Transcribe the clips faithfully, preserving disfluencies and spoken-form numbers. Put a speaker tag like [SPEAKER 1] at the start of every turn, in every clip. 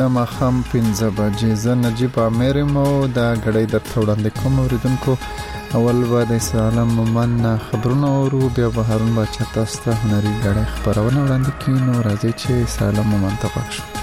[SPEAKER 1] د ماښام پنځه بجې. زه نجیب عامر یم او دا غړی درته وړاندې کوم. اوریدونکو اول به د سالم من خبرونه اورو، بیا به هارون باچا تاسو ته هنري غړی خبرونه وړاندې کړي. نو راځئ چې سالم من ته پخ شو.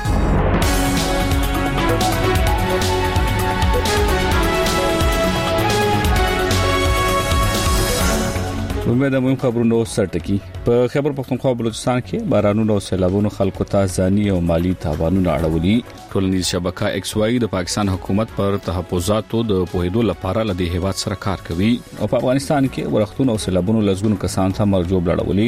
[SPEAKER 2] امید ده مهم خبرونه سرټکی. په خیبر پختونخوا او بلوچستان کې بارانونو او سیلابونو خلکو ته ځاني او مالی تاوانونه اړولي. ټولنیز شبکه ایکس واي د پاکستان حکومت پر تحفظاتو د پوهېدو لپاره لدی هیواد سره کار کوي او په افغانستان کې ورښتونو او سیلابونو لزګونو کسان ته مرجوب لړولي.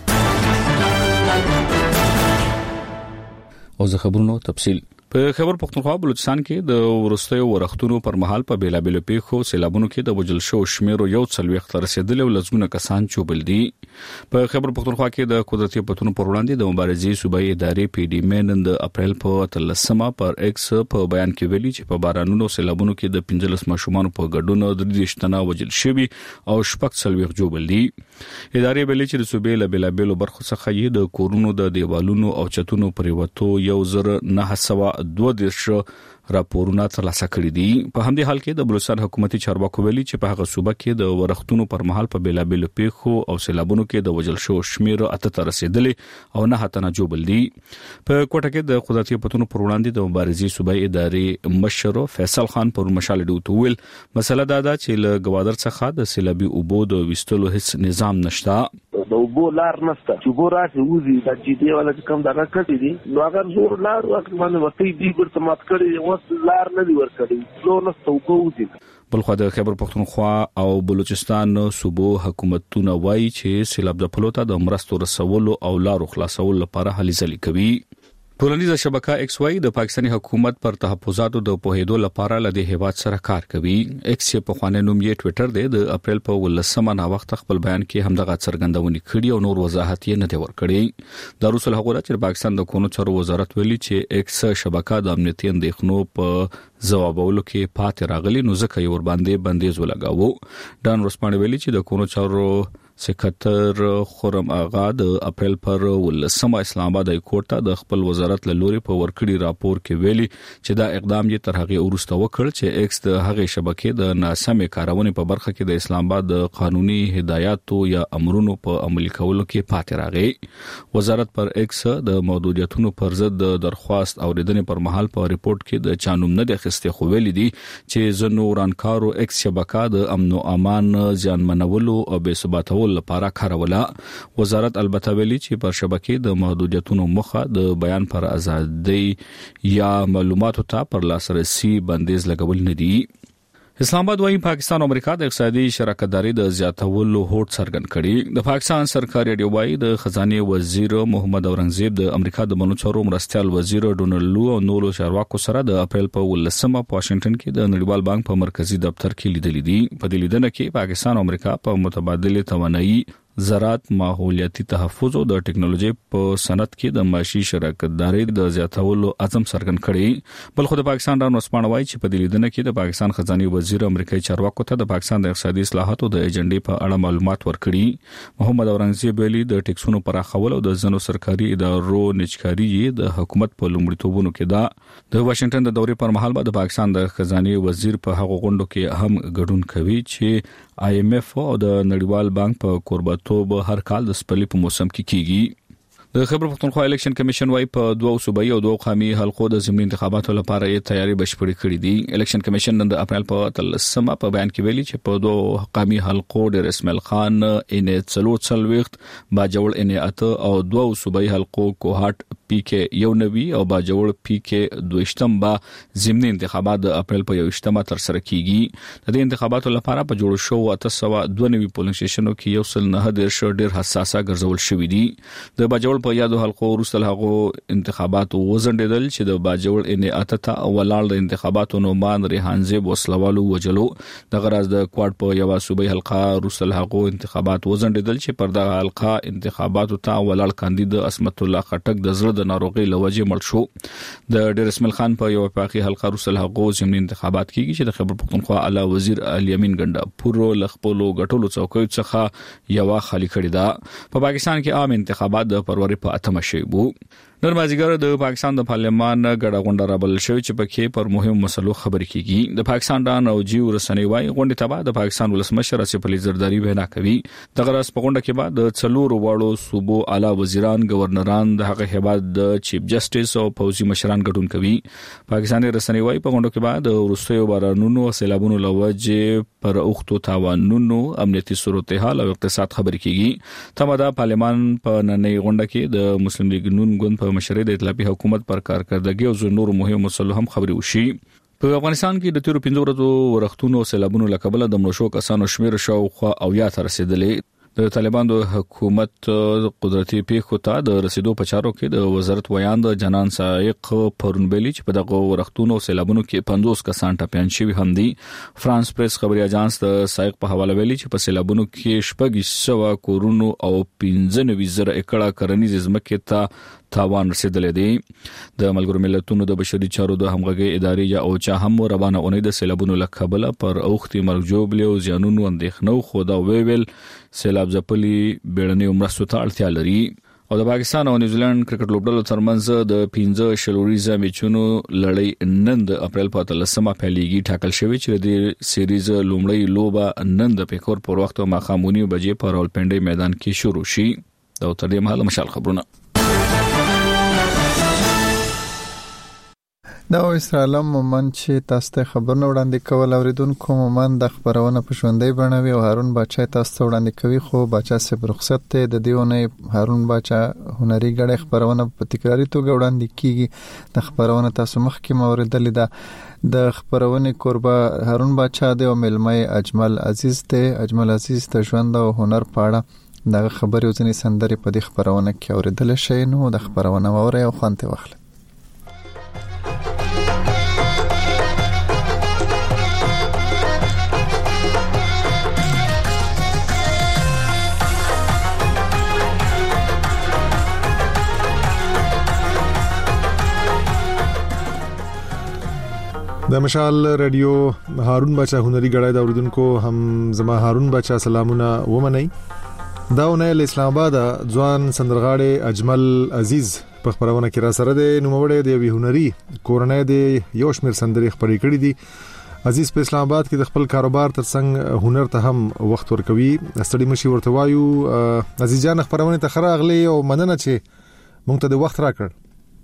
[SPEAKER 2] او زه خبرونو تفصیل. په خیبر پختونخوا بلوچستان کې د ورستیو ورښتونو پر مهال په بیلابل پیښو سیلابونو کې د وجل شو شمیرو یو څلويخ تر رسیدل او لزګونه کسان چوبل دي. په خیبر پختونخوا کې د قدرتي پتونو پر وړاندې د مبارزې صوبایي ادارې پی ډی مین د اپریل په تلسمه پر ایکس په بیان کې ویلي چې په بارانونو سیلابونو کې د پنځلس ماشومان په ګډون د دشتنه وجل شوی او شپږ څلويخ چوبل دي. ادارې ویلي چې د صوبې له بیلابل برخو څخه یې د کورونو د دیوالونو او چتونو پریوتو یو زر نه سوه دوه دیرش راپورونه ترلاسه کړي دي. په همدې حال کې د بلوچستان حکومتي چارواکو ویلي چې په هغه صوبه کې د ورښتونو پر مهال په بیلابل پیښو او سیلابونو کې د وجل شو شمیر اته تر رسیدلې او نه هتنه جوبل دي. په کوټه کې د قدرتي پتونو پر وړاندې د مبارزې صوبایي ادارې مشر فیصل خان پر مشال ډوتویل مسله دا ده چې له گوادر څخه د سیلابي اوبو د وستلو هیڅ نظام نشته.
[SPEAKER 3] د اوبو لار نشته چې اوبو راځي وزي د جی ډي ولا کم دا کړی دي. نو اگر زور لار وخت باندې وتی دی ګرته مات کړی وس لار نه دی ور کړی نو نو اوبو وزي.
[SPEAKER 2] بلخو د خیبر پختونخوا او بلوچستان صوبو حکومتونه وایي چې سیلاب د پلوته د مرستو رسولو او لارو خلاصولو لپاره هلي ځلي کوي. ټولنیز شبکه ایکس واي د پاکستاني حکومت پر تحفظاتو د پوهېدو لپاره لدی هیواد سره کار کوي. ایکس په خوانه نوم یې ټوئیټر دی د اپریل په ولسمه نا وخت خپل بیان کې همدغه څرګندونې کړې او نور وضاحت یې نه دی ورکړی. د رسول حقوق چې پاکستان د کونو چارو وزارت ویلي چې ایکس شبکه د امنیتي اندېښنو په ځوابولو کې پاتې راغلي نو ځکه یې ور باندې بندیز ولګاوه. ډان رسپانډ ویلي چې د کونو چارو سکرټر خرم آغا د اپریل پر ولسمه اسلام آباد های کورټ ته د خپل وزارت له لوري په ورکړي راپور کې ویلي چې دا اقدام یې تر هغه وروسته وکړ چې ایکس د هغه شبکې د ناسمې کارونې په برخه کې د اسلام آباد د قانوني هدایاتو یا امرونو په عملي کولو کې پاتې راغی. وزارت پر ایکس د محدودیتونو پر ضد د درخواست اوریدنې پر مهال په ریپورت کې د چانوم نه د خسته خو ویلي دي چې زنو رانکارو ایکس شبکه د امن او امان ځانمنولو او بې ثباتولو لپاره کاروله. وزارت البته ویلي چې پر شبکې د محدودیتونو مخه د بیان پر ازادي یا معلوماتو ته پر لاسرسي بندیز لګول نه دي. اسلام آباد وايي پاکستان او امریکا د اقتصادي شراکتداري د زیاتولو هوډ څرګند کړي. د پاکستان سرکاري رادیو وايي د خزانه وزیر محمد اورنګزیب د امریکا د بنو چارو مرستيال وزیر ډونالډ لو او نورو چارواکو سره د اپریل په ولسمه په واشنگټن کې د نړیوال بانک په مرکزی دفتر کې لیدل دي. په دې لیدنه کې پاکستان او امریکا په متبادل توانایي زراعت ماحولیاتي تحفظ او د ټکنالوژي په صنعت کې د معاشي شراکتداري د زیاتولو عزم څرګند کړي. بل خو د پاکستان ران وسپانه وایي چې په دې لیدنه کې د پاکستان خزانه وزیر امریکایي چارواکو ته د پاکستان د اقتصادي اصلاحاتو د ایجنډې په اړه معلومات ورکړي. محمد اورنګزیب ویلي د ټیکسونو پراخول او د ځنو سرکاري ادارو نچکاري د حکومت په لومړیتوبونو کې ده. د واشنگټن د دورې پر مهال د پاکستان د خزانه وزیر په هغه غونډو کې هم ګډون کوي چې آی ایم ایف او د نړیوال بانک په قربتوب هر کال د سپلې په موسم کې کیږي. د خیبر پختونخوا الیکشن کمیشن وايي په دوه صوبایي او دوه قومي حلقو د ضمني انتخاباتو لپاره یې تیاری بشپړې کړې دي. الیکشن کمیشن نن د اپریل په تلسمه په بیان کې ویلي چې په دوه قومي حلقو ډیر اسماعیل خان ان څلور څلويخت باجوړ ان اته او دوه صوبایي حلقو کوهات پی کې یو نوي او باجوړ پی کې دویشتم با ضمني انتخابات د اپریل په یوشتمه تر سره کیږي. د دې انتخاباتو لپاره په جوړ شو اته سوه دوه نوي پولینګ سټیشنونو کې یو سل نه ډیر ډیر حساسه ګرځول شوې دي. د باجوړ په یادو حلقو وروسته هغه انتخابات وزندل چې د باجوړ ان اته اولال د انتخاباتو نومان ریحان زیب وسلوالو وجلو د غرض د کوارټ په یو صوبایي حلقه وروسته هغه انتخابات وزندل چې پر دغه حلقه انتخاباتو ته اولال کاندید اسمت الله خټک د زړه د ناروغي لوجه مړ شو. د ډیر اسماعیل خان په یو پاکي حلقه وروسته هغه ضمني انتخابات کیږي چې د خیبر پختونخوا اعلی وزیر الیمین ګندا پورو لخپلو غټولو څوکۍ څخه یو خالی کړی دا. په پاکستان کې عام انتخابات د فروری په اتمه شوي وو. نن مازیګر د پاکستان د پارلمان غړ غونډه رابل شوې چې پکې پر مهم مسلو خبرې کیږي. د پاکستان د نوجي ورسنی وای غونډه تبع د پاکستان ولسمشر اسف علي زرداری وینا کوي. دغه راس په غونډه کې بعد د څلور واړو صوبو اعلی وزیران گورنران د هغه هیواد د چیف جسټس او پوزي مشران ګډون کوي. پاکستاني رسنی وای په غونډه کې بعد د روسیو بارانونو او سیلابونو لوجه پر اوختو تاوانونو امنیتي صورتحال او اقتصاد خبرې کیږي. تمه د پارلمان په نننۍ غونډه کې د مسلم لیگ نون ګوند په مشرۍ د ائتلافي حکومت پر کارکردګي او نور مهم مسلو هم خبرې وشي. په افغانستان کې د تیرو پنځو ورځو ورښتونو سیلابونو لکبل د مړو شو کسانو شمیر شاوخوا او یا تر رسیدلې. د طالبان د حکومت قدرتي پیښو ته د رسیدو په چارو کې د وزارت ویاند جنان سائق پرونبلی چې په دغه ورښتونو سیلابونو کې پنځوس کسان ټپيان شوي هم دي. فرانس پریس خبري اژانس د سائق په حواله ویلي چې په سیلابونو کې شپږ سوه کورونو او پنځه نوي زره ایکړه کرنیز ځمکې ته تاوان رسیدلې دي. د ملګرو ملتونو د بشري چارو د همغږي ادارې یا او چا هم روانه اونۍ د سیلابونو لکبل پر اوختي مرجوب له زیانونو اندېښنو خو دا ویل سیلاب ځپلي بیړنۍ مرستو ته اړتیا لري. او د پاکستان او نیوزیلند کرکټ لوبډلو ترمنځ د پنځه شلوريزه میچونو لړۍ نن د اپریل په اتلسمه پیلېږي. ټاکل شوی چې د سیریز لومړی لوبه نن د پیکور پر وخت ماخامونی بجې په راولپنډي میدان کې شروع شي. دا تر دې مهاله مشال خبرونه
[SPEAKER 1] دا استرالم مومن چې تاسو ته خبرونه وړاندې کول اوریدونکو مومن د خبرونه په شوندې بڼوي او هارون باچا تاسو ته وړاندې کوي. خو باچا سه رخصت ته د دیونه هارون باچا هنري غړي خبرونه په تکراری توګه وړاندې کیږي. د خبرونه تاسو مخکې موریدلې ده د خبرونه قربا هارون باچا د او ملمای اجمل عزیز ته اجمل عزیز ته ژوند او هنر پاړه د خبرې وزنی سندري په دې خبرونه کې اوریدل شي. نو د خبرونه وره او خوانته واخله.
[SPEAKER 4] د مشال رادیو هارون باچا هنري غړای دا اوریدونکو هم زما هارون باچا سلامونه ومنئ. داونه له اسلام آباد ځوان سندرغاړي اجمل عزیز په خبرونه کې را سره د نوموړی د وی هنري کورنۍ د یو شمیر سندري خبرې کړې دي. عزیز په اسلام آباد کې د خپل کاروبار ترڅنګ هنر ته هم وخت ورکوي. ستړي مشي ورته وایو. عزیز جان خبرونه ته خراغلي او مننه چې مونږ ته د وخت راکړ.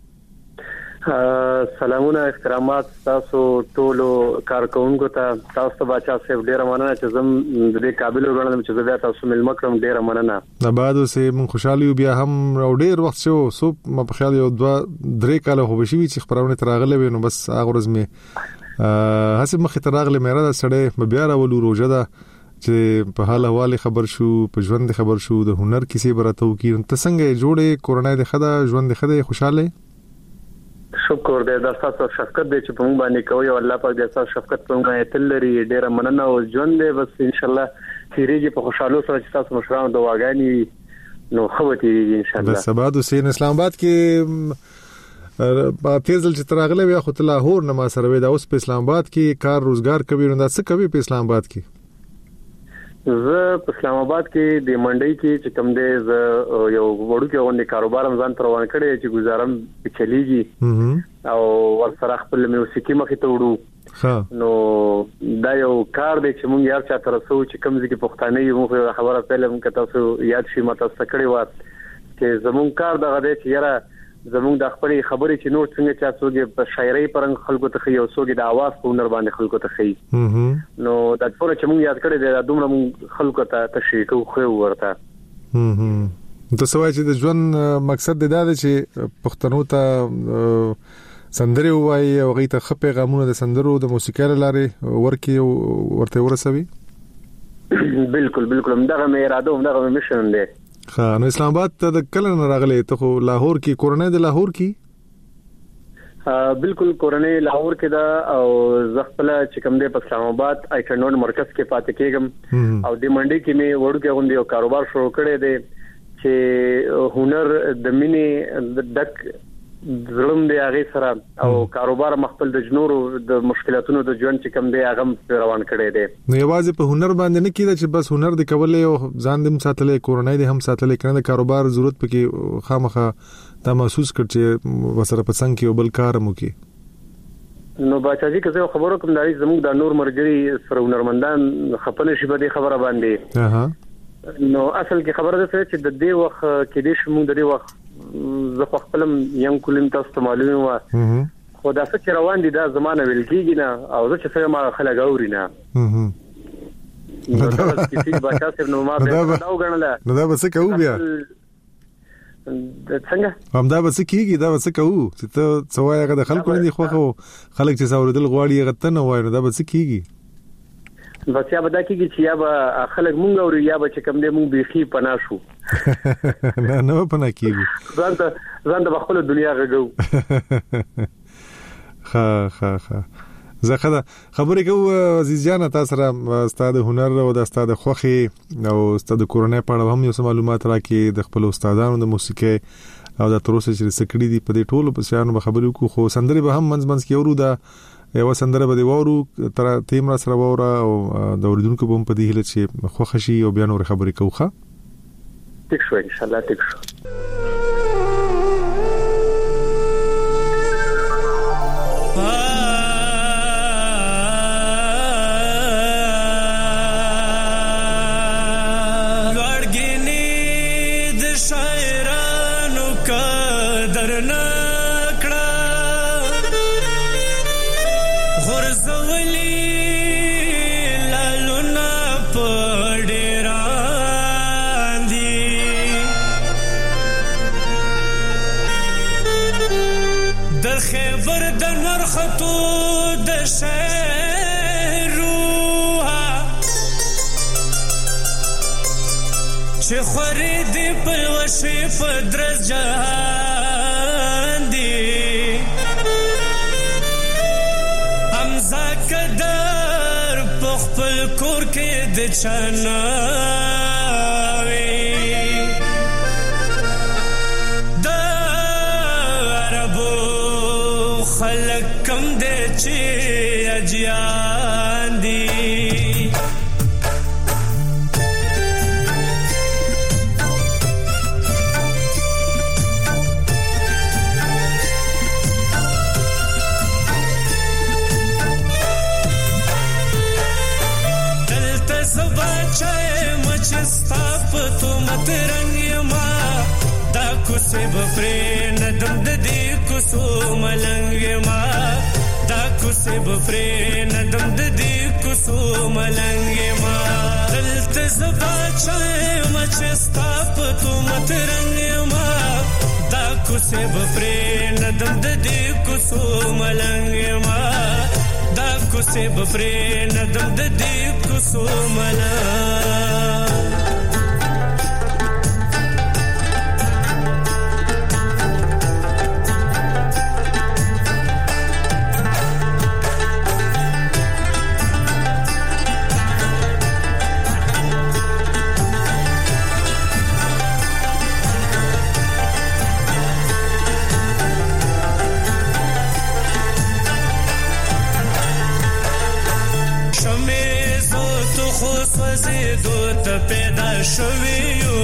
[SPEAKER 5] سلامونه احترامات تاسو ټولو کارکونکو ته. تاسو ته باچا صاحب ډیره مننه چې زم د دې قابل وګڼم چې زه تاسو ملمه کړم. ډیره مننه. د
[SPEAKER 4] بعد اوسه مون خوشالي بیا هم ډیر وخت شو سو ما په خیال یو دوه درې کاله خو بشي چې خبرونه تراغله وینو بس هغه ورځ می حسب مخ تراغله مې را سړې بیا راولو روزه ده چې په حال حواله خبر شو په ژوند خبر شو د هنر کیسې براتو کې ته څنګه جوړې کورونای د خدا ژوند خدا خوشاله.
[SPEAKER 5] شکر دې د تاسو شفقت دې چې په موږ باندې کوي او الله پاک دې تاسو شفقت په موږ باندې تل لري. ډیره مننه او ژوند دې بس ان شاء الله تیریږي په خوشاله سره چې تاسو مشرانو دواګانی نو خوتي ان شاء الله.
[SPEAKER 4] سبا د حسین اسلام آباد کې په تیزل چې تراغله وي خو ته لاهور نه ما سره وې دا اوس په اسلام آباد کې کار روزګار کوي نو دا څه کوي په اسلام آباد کې؟
[SPEAKER 5] زه په اسلام آباد کې د منډي کې چې کوم دې ز یو وړو کې غونډه کاروبار مزان پر روان کړي چې گزارم چلیږي او ورسره خپل موسیقي مخې ته وړو. نو دا یو کار دی چې مونږ یار چا تر څو چې کوم ځکه پښتانه یو مخه خبره پهله مونږ تاسو یاد شي ماته سکړی و چې زمون کار دغه دی چې یاره زمون د خپل خبرې چې نور څنګه چا څوګي په شاعرۍ پرنګ خلکو ته یو څوګي د आवाज په نر باندې خلکو ته خي. نو دا ټول چې مونږ یاد کړی دی دومره مونږ خلکو ته تشریح خو ورته.
[SPEAKER 4] هم ته سوای چې د ژوند مقصد دا دی چې پښتنو ته سندري وایي او غي ته خپې غمونه د سندرو د موسیقۍ لارې ورکی ورته ورسوي.
[SPEAKER 5] بالکل بالکل همدغه مې اراده همدغه مې مشن دی.
[SPEAKER 4] خا نو اسلام آباد ته کله نه راغلی ته خو لاهور کې کورنۍ د لاهور
[SPEAKER 5] کې بالکل کورنۍ لاهور کې دا او زغپله چې کوم دی په اسلام آباد آیکنون مرکز کې پاتې کېږم او د منډي کې مې وړو کې غونډي او کاروبار شروع کړی دی چې هنر د مینې دک زړم دی هغه سره او کاروبار مخبل د جنورو د مشکلاتونو د ژوند چې کم دی هغه روان کړی دی.
[SPEAKER 4] نو یوازې په هنر باندې نه کیده چې بس هنر د کولې او ځان دې ساتلې کورونای دې هم ساتلې کنه د کاروبار ضرورت پکې خامخه دا محسوس کړ چې وسره پسنګ کې بل کار مو کې؟
[SPEAKER 5] نو باچاجي که زه خبرو کوم دای زموږ د نور مرګري سره هنرمندان خپل شي په دې خبره باندې.
[SPEAKER 4] اها
[SPEAKER 5] نو اصل کې خبره ده چې د دې وخت کې د شمو د دې وخت زه خپل یم کولم تاسو ته معلومه و خو دا څه روان دي دا زمانه ویل کېږي نه او زه چې څه ما خلک اوري نه.
[SPEAKER 4] اها
[SPEAKER 5] نو دا چې باچا صاحب نو ما به دا وګڼله
[SPEAKER 4] نو دا به څه کوو بیا
[SPEAKER 5] څنګه
[SPEAKER 4] هم دا به څه کېږي دا به څه کوو چې ته څه وایې هغه د خلکو نه دي خوښه خلک چې څه اورېدل غواړي هغه ته نه وایي نو دا به څه کېږي؟
[SPEAKER 5] بس یا به دا کېږي چې یا به خلک مونږ اوري یا به چې کوم دی مونږ بیخي پناه شو.
[SPEAKER 4] نه نه پناه کېږي
[SPEAKER 5] ځان ته ځان ته خپله دنیا غږو.
[SPEAKER 4] ښه ښه ښه زه خدا خبرې کوم عزیز جان تاسو سره استاد هنر او د استاد خوخي او استاد کورنۍ په اړه هم یو څه معلومات راکې د خپل استادانو د موسیقي او د تروسه چې سکړې دي په دې ټولو په شانو به خبرې وکړو خو سندري به هم منځ منځ کې ورو دا یو سندره به دی وورو تر تیم را سره وره او د اوریدونکو په په دې هله چې خوښ شي او بیا نور خبرې کوخه.
[SPEAKER 5] ټیک شو ان شاء الله ټیک شو.
[SPEAKER 6] چې خوري دی په وشي په درز جهان دی امزا قدر په خپل کور کې د چناوي د عربو خلک کم دی چې اجیان دی से बफरे नदम ददी कुसो मलंग मा दाकु से बफरे नदम ददी कुसो मलंग मा दलत जबा चाहे मचस्ता पतु मत रंग मा दाकु से बफरे नदम ददी कुसो मलंग मा दाकु से बफरे नदम ददी कुसो मलंग पैदा शवियो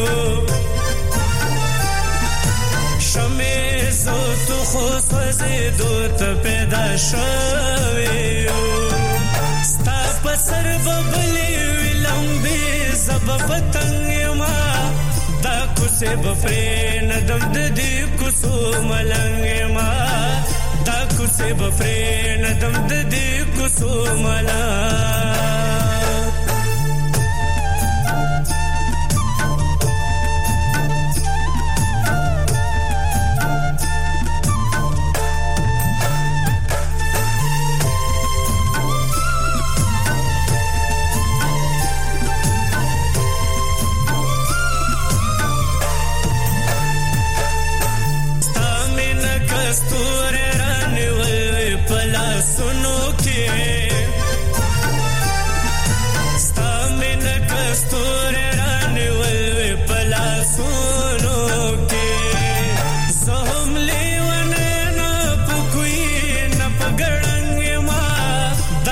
[SPEAKER 6] शमे जो तो खुश से दो त पैदा शवियो स्ता पसर बबली विलंबे जब पतंग मा दा कुसे बफरे नदम ददी कुसो मलंग मा दा कुसे बफरे नदम ददी कुसो मलंग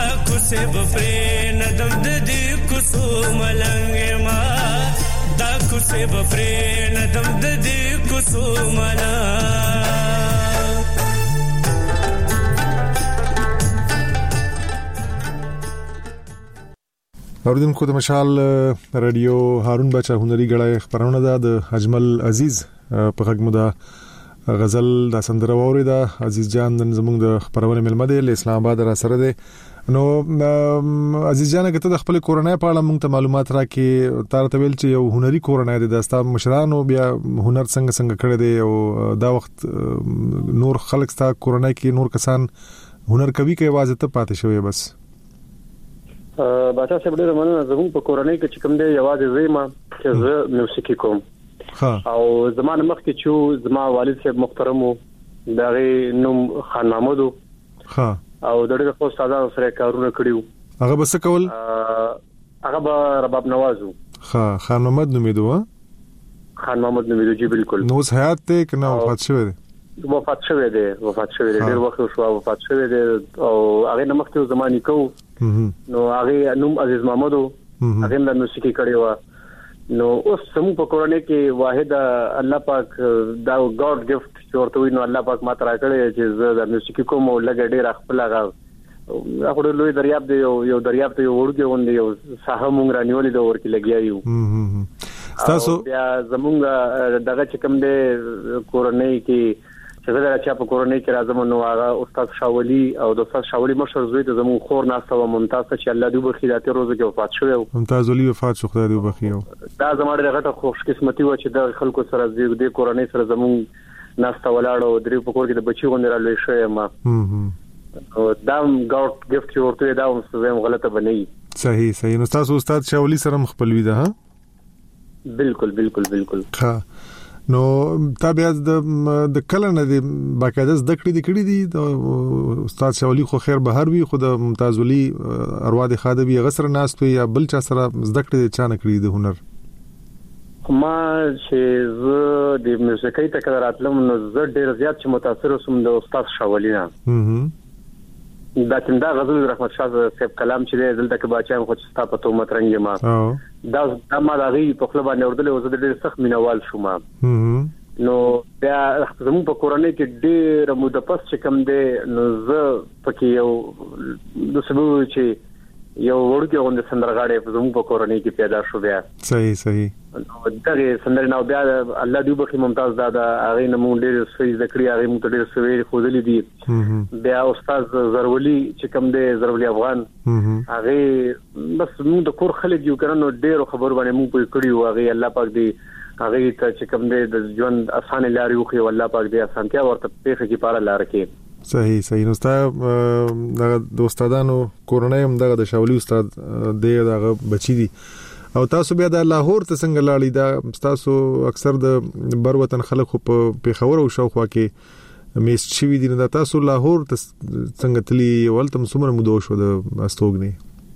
[SPEAKER 6] से बफरे नदम ददी कुसो मलंग मा दा کوڅه بپرې ندم د دې کوڅو مالا
[SPEAKER 4] اوردونکو د مشال رادیو هارون بچا هنري غړای خبرونه ده د اجمل عزیز په خدمت ده غزل د سندره ووري ده عزیز جان نن زموږ د خبرونه ملمه ده اسلام آباد را سره ده نو عزیز جان کته د خپل کورنۍ په اړه موږ ته معلومات راکې تار ته ویل چې یو هنري کورنۍ ده د ستا مشرانو بیا هنر څنګه څنګه کړی دی او دا وخت نور خلک ستا کورنۍ کې نور کسان هنر کوي کې आवाज ته پاتې شوی بس
[SPEAKER 5] باچا صاحب ډېر مننه زموږ په کورنۍ کې چې کوم دی یوازې زما چې زه موسیقي کوم او زمانه مخکې چې زما والد صاحب محترم وو دغه نوم خان محمود
[SPEAKER 4] ها
[SPEAKER 5] او د ډېر خو استادانو سره کارونه کړیو
[SPEAKER 4] هغه بس کول
[SPEAKER 5] هغه به رباب نواز وو
[SPEAKER 4] ها خان محمد نومیدو
[SPEAKER 5] خان محمد نومیدو جی بالکل
[SPEAKER 4] نو حیات ته کنه وفات شوی دی
[SPEAKER 5] وفات شوی دی وفات شوی دی ډېر وخت شو وفات شوی دی او هغه نمخته زمانی کو نو هغه نوم عزیز محمود هغه د موسیقي کړی و نو اوس سمو په کورنۍ کې واحد الله پاک دا ګاډ گیفت ورته وي نو الله پاک ماته راکړی چې زه د موسیقي کوم او لګ ډېر خپل هغه هغه لوی دریاب دی یو دریاب ته وړوکی وندي یو ساحه مونږ رانیولې د ورکی لګیایو تاسو بیا زمونږ دغه چې کوم دی کورنۍ کې چې دا چې په کورنۍ کې راځم نو هغه استاد شاولی او د استاد شاولی مشر زوی ته زمون خور ناسته و ممتاز چې الله دې بخیر ته روزه کې وفات شوی
[SPEAKER 4] ممتاز ولي وفات شو خدای دې بخیر
[SPEAKER 5] دا زموږ دغه خوش قسمتي و چې د خلکو سره د کورنۍ سره زمون ناسته ولاړو درې په کور کې د بچي غونډه را لوي شوی ما او دا ګاډ گیفت ورته دا هم څه غلطه بنئ
[SPEAKER 4] صحیح صحیح نو تاسو استاد شاولی سره مخبلوي ده ها
[SPEAKER 5] بالکل بالکل بالکل
[SPEAKER 4] ها نو تابع د د کله نه د باقاعده زده کړې د کړې دي د استاد شاولی خو خیر بهر وي خو د ممتاز ولی اروا د خادبي غسر ناس په یا بل چا سره زده کړې چا نه کړې د هنر
[SPEAKER 5] ما چې زه د موسیقۍ ته کړه راتلم نو زه ډېر زیات چې متاثر وسم د استاد شاولی نه دا څنګه غزل رحمت شاه صاحب کلام چې دلته کې باچا خو چې تاسو ته مترنګ ما دا د ما دغه په خپل باندې ورته او زه ډېر سخت مینوال شوم نو بیا زموږ په کورنۍ کې ډېر موده پس چې کوم دی نو زه پکې یو د سبو چې یو ورته غونډه سندرغاړي په زموږ په کورنۍ کې پیدا شو بیا
[SPEAKER 4] صحیح صحیح
[SPEAKER 5] دغه سندر نو بیا الله دې بخي ممتاز دادا هغه نمو ډېر سوي ذکر هغه مو ډېر سوي خوذلې دي بیا استاد زرولی چې کوم دی زرولی افغان هغه بس موږ د کور خلک یو کړنو ډېر خبر باندې موږ په کړیو هغه الله پاک دې هغه ته چې کوم دی د ژوند اسانه لاري خو الله پاک دې اسانتیا ورته پیخه کې پاره لار کې
[SPEAKER 4] صحیح صحیح نو ستا د استادانو کورنۍ هم دغه د شاولی استاد دی دغه بچی دي او تاسو بیا د لاهور ته څنګه لاړی دا تاسو اکثر د بر وطن خلک په پیښور او شاوخوا کې میس چوي دي نه تاسو لاهور ته څنګه تلی ولتم سمره مودو شو د استوګنی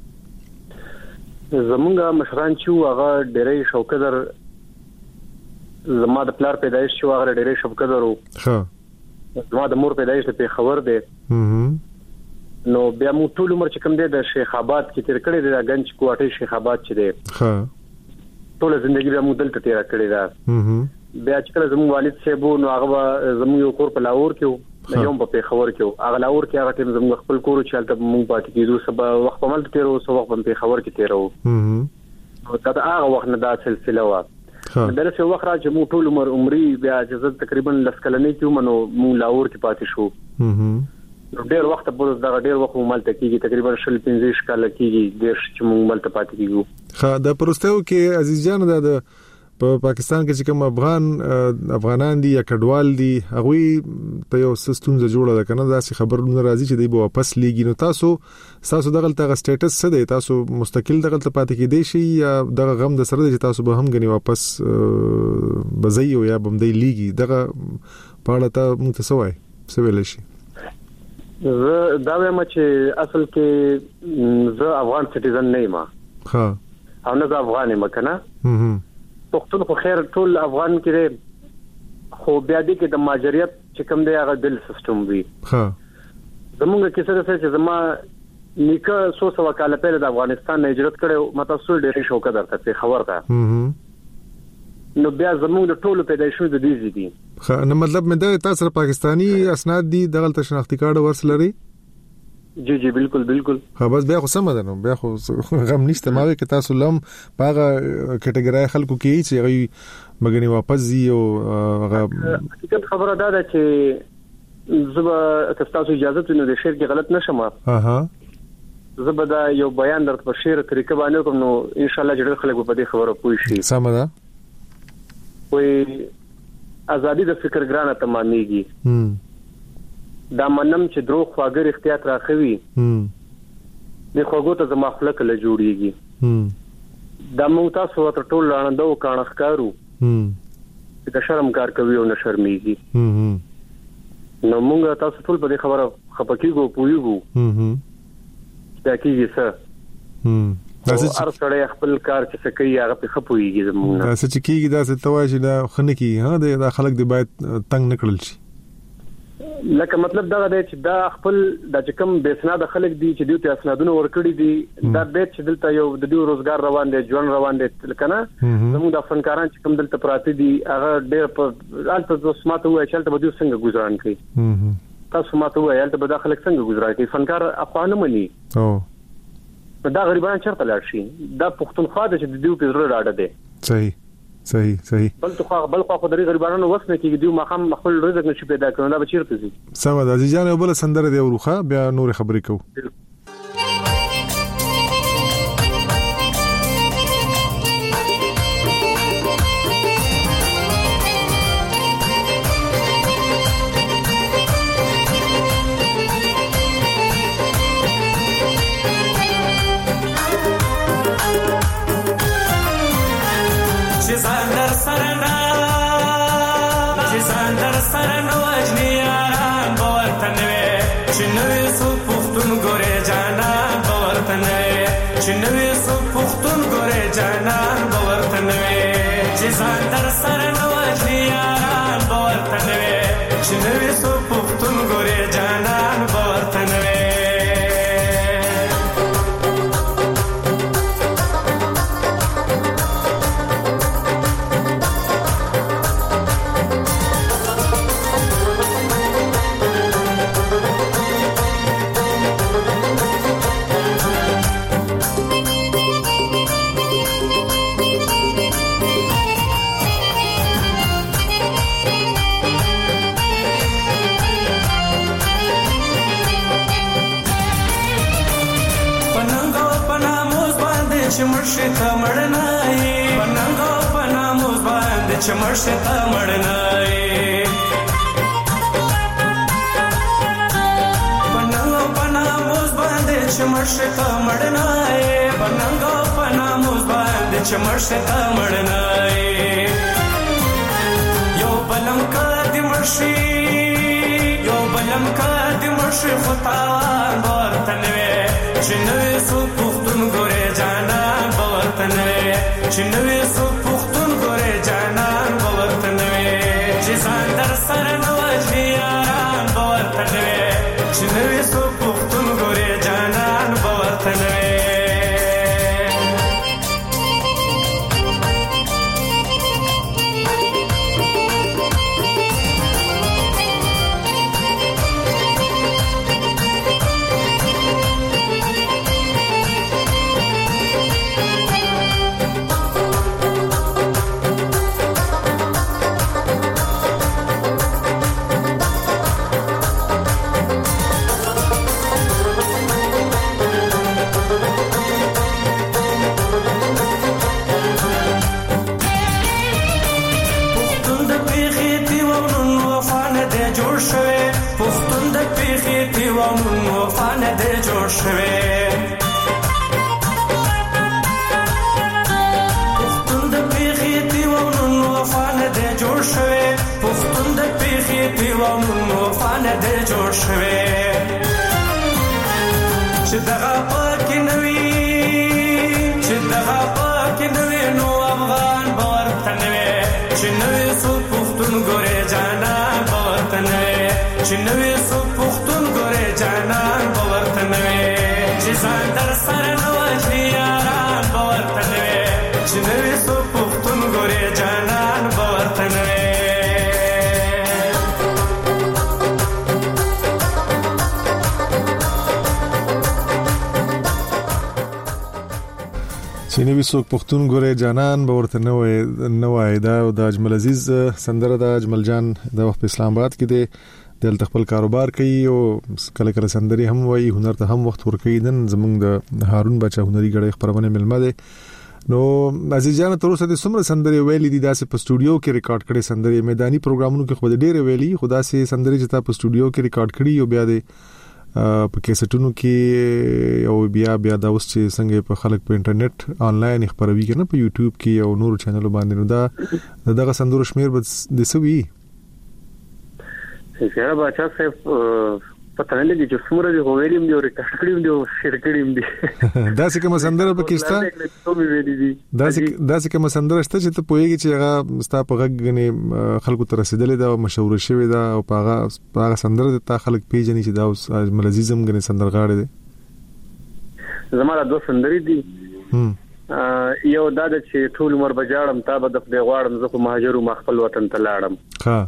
[SPEAKER 5] زمونږ مشران چې هغه ډېرې شوکدر زما د پلار پیدایش شو هغه ډېرې شوکدر وو
[SPEAKER 4] ها
[SPEAKER 5] زما د مور پیدایش په خبر دی نو بیا مو ټول عمر چې کوم دی د شیخ آباد کې تیر کړی دی د گنج کوټه شیخ آباد چې دی
[SPEAKER 4] ها
[SPEAKER 5] ټول ژوندۍ بیا مو دلته تیر کړی دا بیا چې کله زموږ والد صاحب نو هغه زموږ یو کور په لاهور کې یو په خبر کې هغه لاهور کې هغه ټیم زموږ خپل کور چې حالت مونږ پاتې کېدو سبا وخت په مل تیر او سو وخت په خبر کې تیر او دا هغه وخت نه دا سلسله و درسه وخت را چې مو ټول عمر عمرې بیا چې تقریبا لسکلنې کې منو مو لاهور کې پاتې شو نو ډېر وخت په دغه ډېر وخت مو ملته کېږي تقریبا شل پنځه کال کېږي ډېر چې مو ملته پاتې کېږو
[SPEAKER 4] خا د پروستو کې عزیز جان د په پاکستان کې چې کوم افغان افغانان دي یا کډوال دي هغه ته یو سستونزه جوړه ده کنه دا څه خبرونه راځي چې دی به واپس لیږي نو تاسو تاسو دغه تل سټیټس څه دی تاسو مستقل دغه ته پاتې کېدئ شي یا دغه غم د سره چې تاسو به هم غني واپس بځي او یا بم دی لیږي دغه پاړه ته متصوي څه ویل شي
[SPEAKER 5] زه دا وایم چې اصل کې زه افغان سټیزن نه یم
[SPEAKER 4] ها
[SPEAKER 5] او نه افغان یم کنه پښتون خو خیر ټول افغان کې خو بیا دې کې د ماجریت چې کوم دی هغه دل سیستم وي
[SPEAKER 4] ها
[SPEAKER 5] زمونږ کې څه څه چې زما نیکه سو سو کال پهله د افغانستان نه هجرت کړو مته سول ډېر شوکه درته خبر ده نو بیا زموږ د ټولو پیدایښت د دې دي.
[SPEAKER 4] خا نو مطلب مې دا تاسو پاکستانی اسناد دي دغه شناختی کارت ورسلري؟
[SPEAKER 5] جی جی بالکل بالکل.
[SPEAKER 4] ها بس بیا خو سم ده نو بیا خو غم نشته ما کې تاسو لم باغه کټګورای خلکو کې چې غي مګنی واپس زی او هغه
[SPEAKER 5] حقیقت خبره ده چې زبا تاسو اجازه ته نو د شعر کې غلط نشم.
[SPEAKER 4] اها
[SPEAKER 5] زبدا یو بیان درته په شعر طریقه باندې کوم نو ان شاء الله چې خلک په دې خبره پوه شي.
[SPEAKER 4] سم ده.
[SPEAKER 5] وې ازادي د فکر ګرانه تمامېږي.
[SPEAKER 4] هم
[SPEAKER 5] دا منم چې درو خواګر احتیاط راخوي.
[SPEAKER 4] هم
[SPEAKER 5] د خواګو ته زما خلک له جوړیږي.
[SPEAKER 4] هم
[SPEAKER 5] دا مو تاسو ته ټول لاندو کانخکارو.
[SPEAKER 4] هم
[SPEAKER 5] چې شرم کار کوي او نه شرمېږي.
[SPEAKER 4] هم
[SPEAKER 5] نو موږ تاسو ټول په دې خبره خپکیږو پویږو.
[SPEAKER 4] هم
[SPEAKER 5] دا کیږي څه.
[SPEAKER 4] هم دا
[SPEAKER 5] چې هر څړې خپل کار چې کوي هغه په خپويږي زموږ.
[SPEAKER 4] دا چې کیږي دا څه تواشي دا خنکی ها دا خلک دی باید تنگ نکړل شي.
[SPEAKER 5] لکه مطلب دا دی چې دا خپل د چکم بیسناد خلک دي چې دوی ته اسنادونه ورکړي دي دا بیت چې دلته یو د دوی روزګار روان دي ژوند روان دي کنه زموږ د فنکاران چې کوم دلته پراته دي هغه ډېر په الته سماته وای چې الته به دوی څنګه گزاران کوي. تاسو ماته وای الته به د خلک څنګه گزارای کوي فنکار افغان مني. او دا غریبان چرته لاړ شي دا پښتونخوا د چې دوی په زړه راډه دي.
[SPEAKER 4] صحیح صحیح صحیح.
[SPEAKER 5] بل تو بل خو د غریبانو وسنه کې دوی مخام خپل رزق نشي پیدا کړو دا به چیرته زی.
[SPEAKER 4] سم ده عزیزان بل سندره دی وروخه بیا نور خبرې کوو.
[SPEAKER 6] چې نوې سو پختون ګورې جانا
[SPEAKER 4] چې نوې څوک پښتون ګورې جانان به ورته نه وای نه وای دا د اجمل عزیز سندره د اجمل جان د وخت په اسلام آباد کې دی دلته خپل کاروبار کوي او کله کله سندري هم وایي هنر ته هم وخت ورکوي نن زمونږ د هارون بچا هنري غړي خبرونه ملمه ده نو عزیز جان تر اوسه د سمره سندري ویلي دي داسې په سټوډیو کې ریکارډ کړي سندري میداني پروګرامونو کې خو ډېر ویلي خدا سي سندري چې تا په سټوډیو کې ریکارډ کړي او بیا د په کیسټونو کې او بیا بیا دا اوس چې څنګه په خلک په انټرنیټ آنلاین خبروي کنه په یوټیوب کې او نور چینل باندې نو دا دغه سندرو شمیر به د سوي
[SPEAKER 5] سره بچا صاحب پته نه لګي چې څومره دی ویلیم دی او ریکارډ کړیم دی او شیر کړیم دی
[SPEAKER 4] دا څه کوم سندره پکښتا دا څه دا څه کوم سندره شته چې ته پوهیږي چې هغه ستا په غږ خلکو ته رسیدلې ده او مشهور شوی ده او هغه هغه سندره ته خلک پیژني چې دا اوس اجمل عزیزم غني سندرغاړي دي
[SPEAKER 5] زموږ د سندري دي یو دا چې ټول عمر بجاړم تا به د خپل غواړم زه په مهاجر او خپل وطن ته لاړم
[SPEAKER 4] ها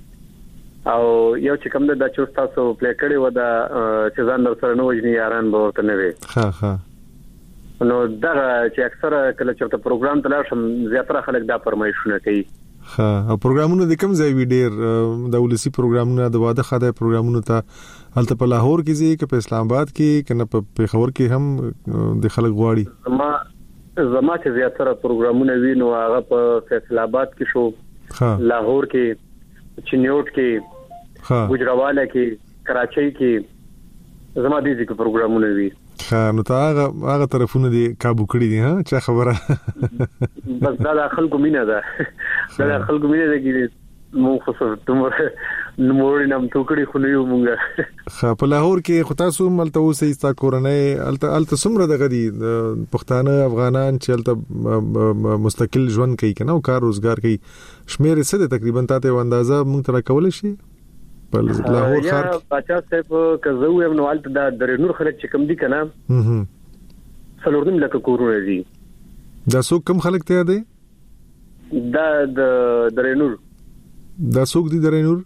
[SPEAKER 5] او یو چې کوم د چوس تاسو پلی کړی و دا چې ځان در سره نو وجنی یاران به ورته نه وي
[SPEAKER 4] ها ها
[SPEAKER 5] نو دا چې اکثره کله چې پروګرام ته لاړم زیاتره خلک دا فرمایشونه کوي
[SPEAKER 4] ها او پروګرامونه د کوم ځای وی ډیر د ولسی پروګرامونه د واده خاطر پروګرامونه ته هلته په لاهور کې ځي که په اسلام آباد کې کنه په پیښور کې هم د خلک غواړي
[SPEAKER 5] ما زما چې زیاتره پروګرامونه وینو هغه په فیصل آباد کې شو
[SPEAKER 4] ها
[SPEAKER 5] لاهور کې چنیوټ کې ګجراواله کې کراچۍ کې زما دي چې پروګرامونه وي
[SPEAKER 4] ها نو تا هغه هغه طرفونه دي کابو کړی دي ها چې خبره
[SPEAKER 5] بس دا د خلکو مینه ده دا د خلکو مینه ده چې مو خصوص تمره نموړ نام توکړي خو نه یو مونږه
[SPEAKER 4] خا په لاهور کې خو تاسو ملته اوسې استا کورنۍ الته الته سمره دغه دي پښتانه افغانان چې الته مستقل ژوند کوي کنه او کار روزګار کوي شمیر څه ده تقریبا تاسو اندازه مونږ تر کول شي په لاهور ښار
[SPEAKER 5] یا بچا صاحب کزو یم نو الته د درنور خلک چې کم دي کنه
[SPEAKER 4] هم
[SPEAKER 5] څلورم لکه کورونه دي
[SPEAKER 4] دا څوک کم خلک ته دي
[SPEAKER 5] دا د درنور
[SPEAKER 4] دا څوک دي درنور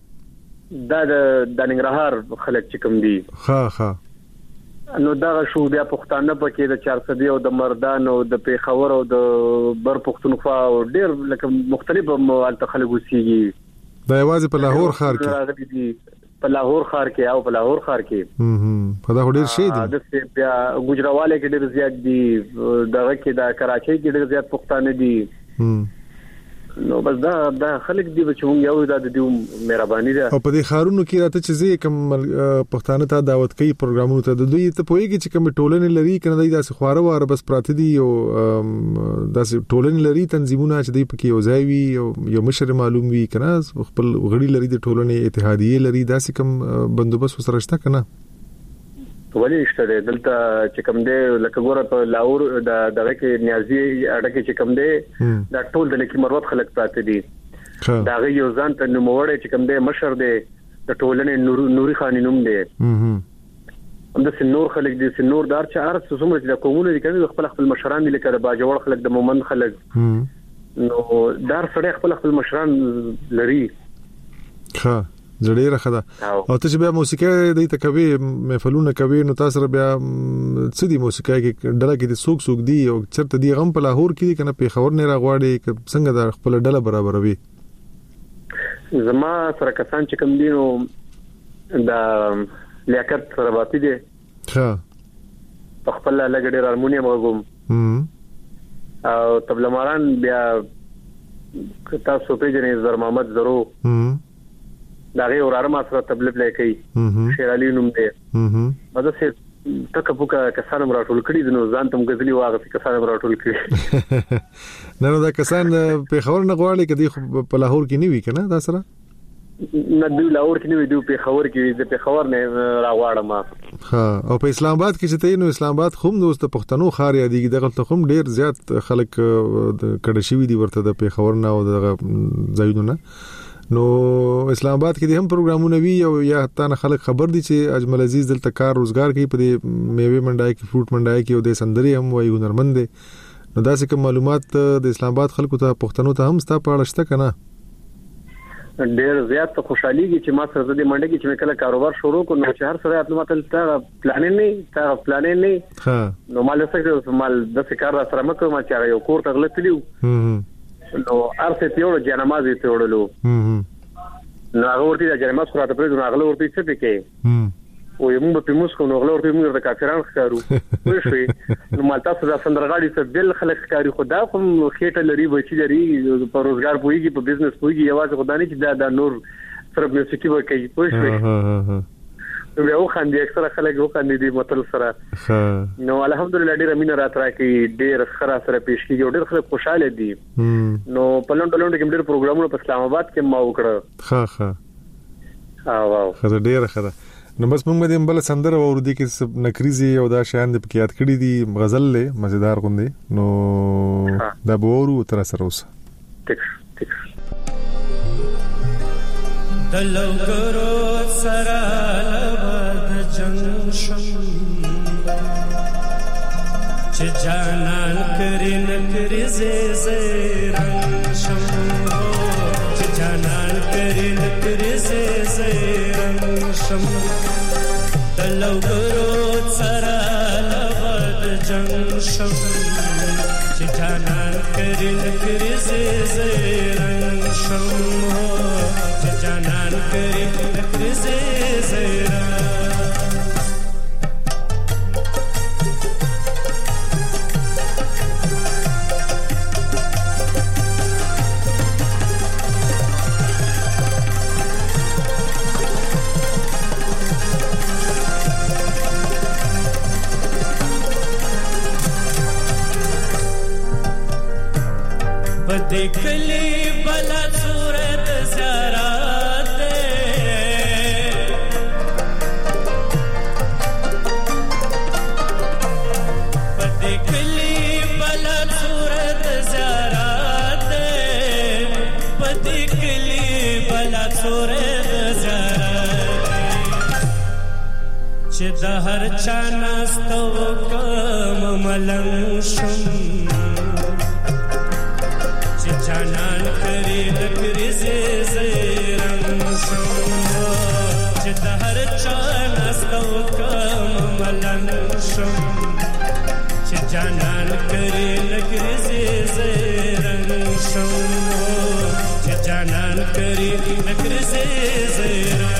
[SPEAKER 5] دا د دنګرهار خلک چې کم دي
[SPEAKER 4] ها ها
[SPEAKER 5] نو دا شو بیا پښتانه پکې د چار سدي او د مردان او د پیښور او د بر پښتونخوا او ډېر لکه مختلف مالته خلک وسیږي
[SPEAKER 4] دا یوازې په لاهور ښار کې
[SPEAKER 5] په لاهور ښار کې او په لاهور ښار کې
[SPEAKER 4] هم هم په دا ډېر شي دي
[SPEAKER 5] د بیا ګجراواله کې ډېر زیات دي دغه کې د کراچۍ کې ډېر زیات پښتانه دي
[SPEAKER 4] هم
[SPEAKER 5] نو بس دا دا خلک دی چې موږ یو د دې مهرباني ده
[SPEAKER 4] او په دې خارونو کې راته چې زی کوم پښتانه ته دعوت کوي پروګرامونو ته د دوی ته پوهیږي چې کوم ټولنې لري کنه داسې خواره واره بس پراته دي او داسې ټولنې لري تنظیمونه چې دوی پکې وځي وي یو مشر معلوم وي کنه خپل غړي لري د ټولنې اتحادیه لري داسې کوم بندوبست وسره شته کنه
[SPEAKER 5] ولی شته دلته چې کوم دی لکه ګوره په لاهور د دغه کې نیازي اړه کې چې کوم دی دا ټول د لکی مروت خلک پراته دي دا غي یو ځان ته نوموړی چې کوم دی مشر دی د ټولنې نور نوري خان نوم دی هم د سنور خلک دي سنور دار چې ارس څومره د قومونو دي کنه خپل خپل مشران دي لکه د باجوړ خلک د مومن خلک نو دار سره خپل خپل مشران لري
[SPEAKER 4] ها زړه راخدا او ته چې بیا موسیقي د ته کوي محفلونه کوي نو تاسو بیا څه دي موسیقي کې ډله کې د سوق سوق دی او چرته دی غم په لاهور کې کنه په خبر نه راغواړي څنګه د خپل ډله برابروي
[SPEAKER 5] زما سره کسان چې کوم دي نو د لیاقت سره باندې دي ها خپل لګړي هارمونیم وګم او طبله ماران بیا تاسو په جنې زر محمد زرو دا غي اوراره ما سره تبلیغ لیکي شیر علي نوم دی مده سه تک پوکا کسان راټول کړي نو ځان تم غزلي واغه کسان راټول کړي
[SPEAKER 4] نه نو دا کسان په خبر نه غواړي کدي په لاهور کې نیوي کنه دا سره
[SPEAKER 5] نه دی لاهور کې نیوي دی په خبر کې د په خبر نه راغواړم
[SPEAKER 4] ها او په اسلام آباد کې چې ته نو اسلام آباد خو نو د پښتنو خار یادېږي دغه ته هم ډیر زیات خلک کډه شوی دي ورته د په خبر نه او د زایدونه نو اسلام آباد کې هم پروګرامونه وی او یا حتی نه خلک خبر دي چې اجمل عزیز دلته کار روزګار کوي په میوه منډای کې فروټ منډای کې او د سندري هم وایي هنرمند دي نو دا څه کوم معلومات د اسلام آباد خلکو ته پښتنو ته هم ستا په اړه شته کنه
[SPEAKER 5] ډېر زیات خوشحاليږي چې ما سره د منډه کې چې کله کاروبار شروع کو نو چې هر سره خپل متل تا پلان نه تا پلان نه
[SPEAKER 4] ها
[SPEAKER 5] نو مال څه مال د څه کار سره مکه ما چې یو کور ته غلطلیو نو ارته تیوړ جنمازي تیوړلو نو هغه ورته د جنماز خراته پرې نو هغه ورته څه پکې او یمو په موږ کو نو هغه ورته موږ د کافرانو ښکارو وښوي نو مال تاسو د سندرغاړي څخه بل خلک ښکاری خدا کوم خېټه لري بچی لري په روزګار پويږي په بزنس پويږي یوازې خدای نه چې دا د نور سره موسیقي وکړي وښوي نو یو خاندي اکثر خلک یو خاندي دي مطلب سره نو الحمدلله ډیر امین راترا کې ډیر خره سره پیش کیږي ډیر خلک خوشاله دي نو پلان ډلون کې ډیر پروګرامونه په اسلام آباد کې ما وکړه
[SPEAKER 4] ها ها
[SPEAKER 5] ها واو
[SPEAKER 4] خزه ډیر خره نو بس موږ دې بل سندره ورودي کې نکریزي او دا شان د پکیات کړي دي غزل له مزیدار غوندي نو دا بورو تر سره اوس
[SPEAKER 5] ټیک ټیک
[SPEAKER 6] دلوګرو سره لبد جنگ شم چې جانان کري نکري زي زي رنگ شم چې جانان کري نکري زي زي رنگ شم دلوګرو سره لبد جنگ شم چې جانان کري نکري زي زي رنگ شم جانان کری نکری زی زیرا بدی کلی بلا صورت زیارا چې د هر چا ناستو کوم ملنګ شم چې جانان کری نکری زی زی رنگ شم چې د هر چا ناستو کوم ملنګ شم چې جانان کری نکری زی زی رنگ شم چې جانان کری نکری زی زی رنگ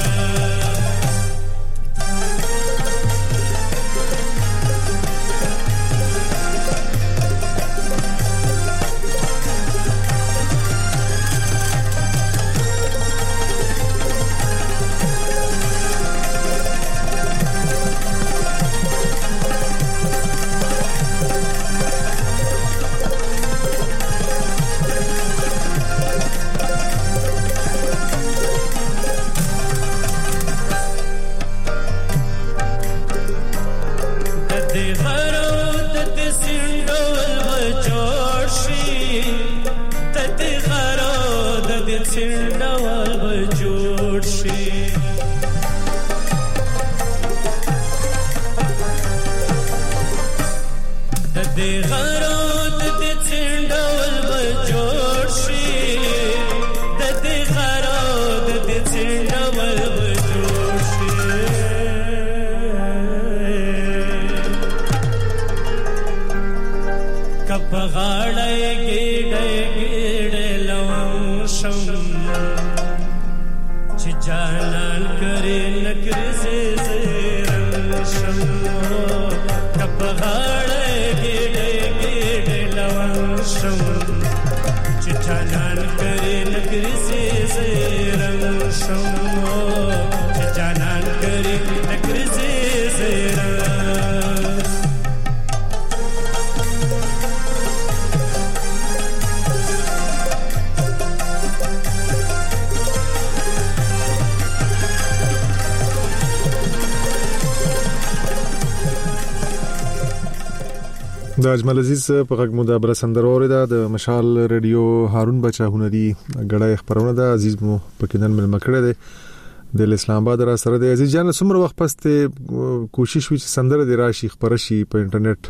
[SPEAKER 4] د اجمل عزیز په غږ مو د بل سندروري د مشال رادیو هارون بچا هنري غړای خبرونه د عزیز مو په کینن مل مکړه ده د اسلام آباد را سره د عزیز جان څومره وخت پس ته کوشش وکړي سندره د راشي خبر شي په انټرنیټ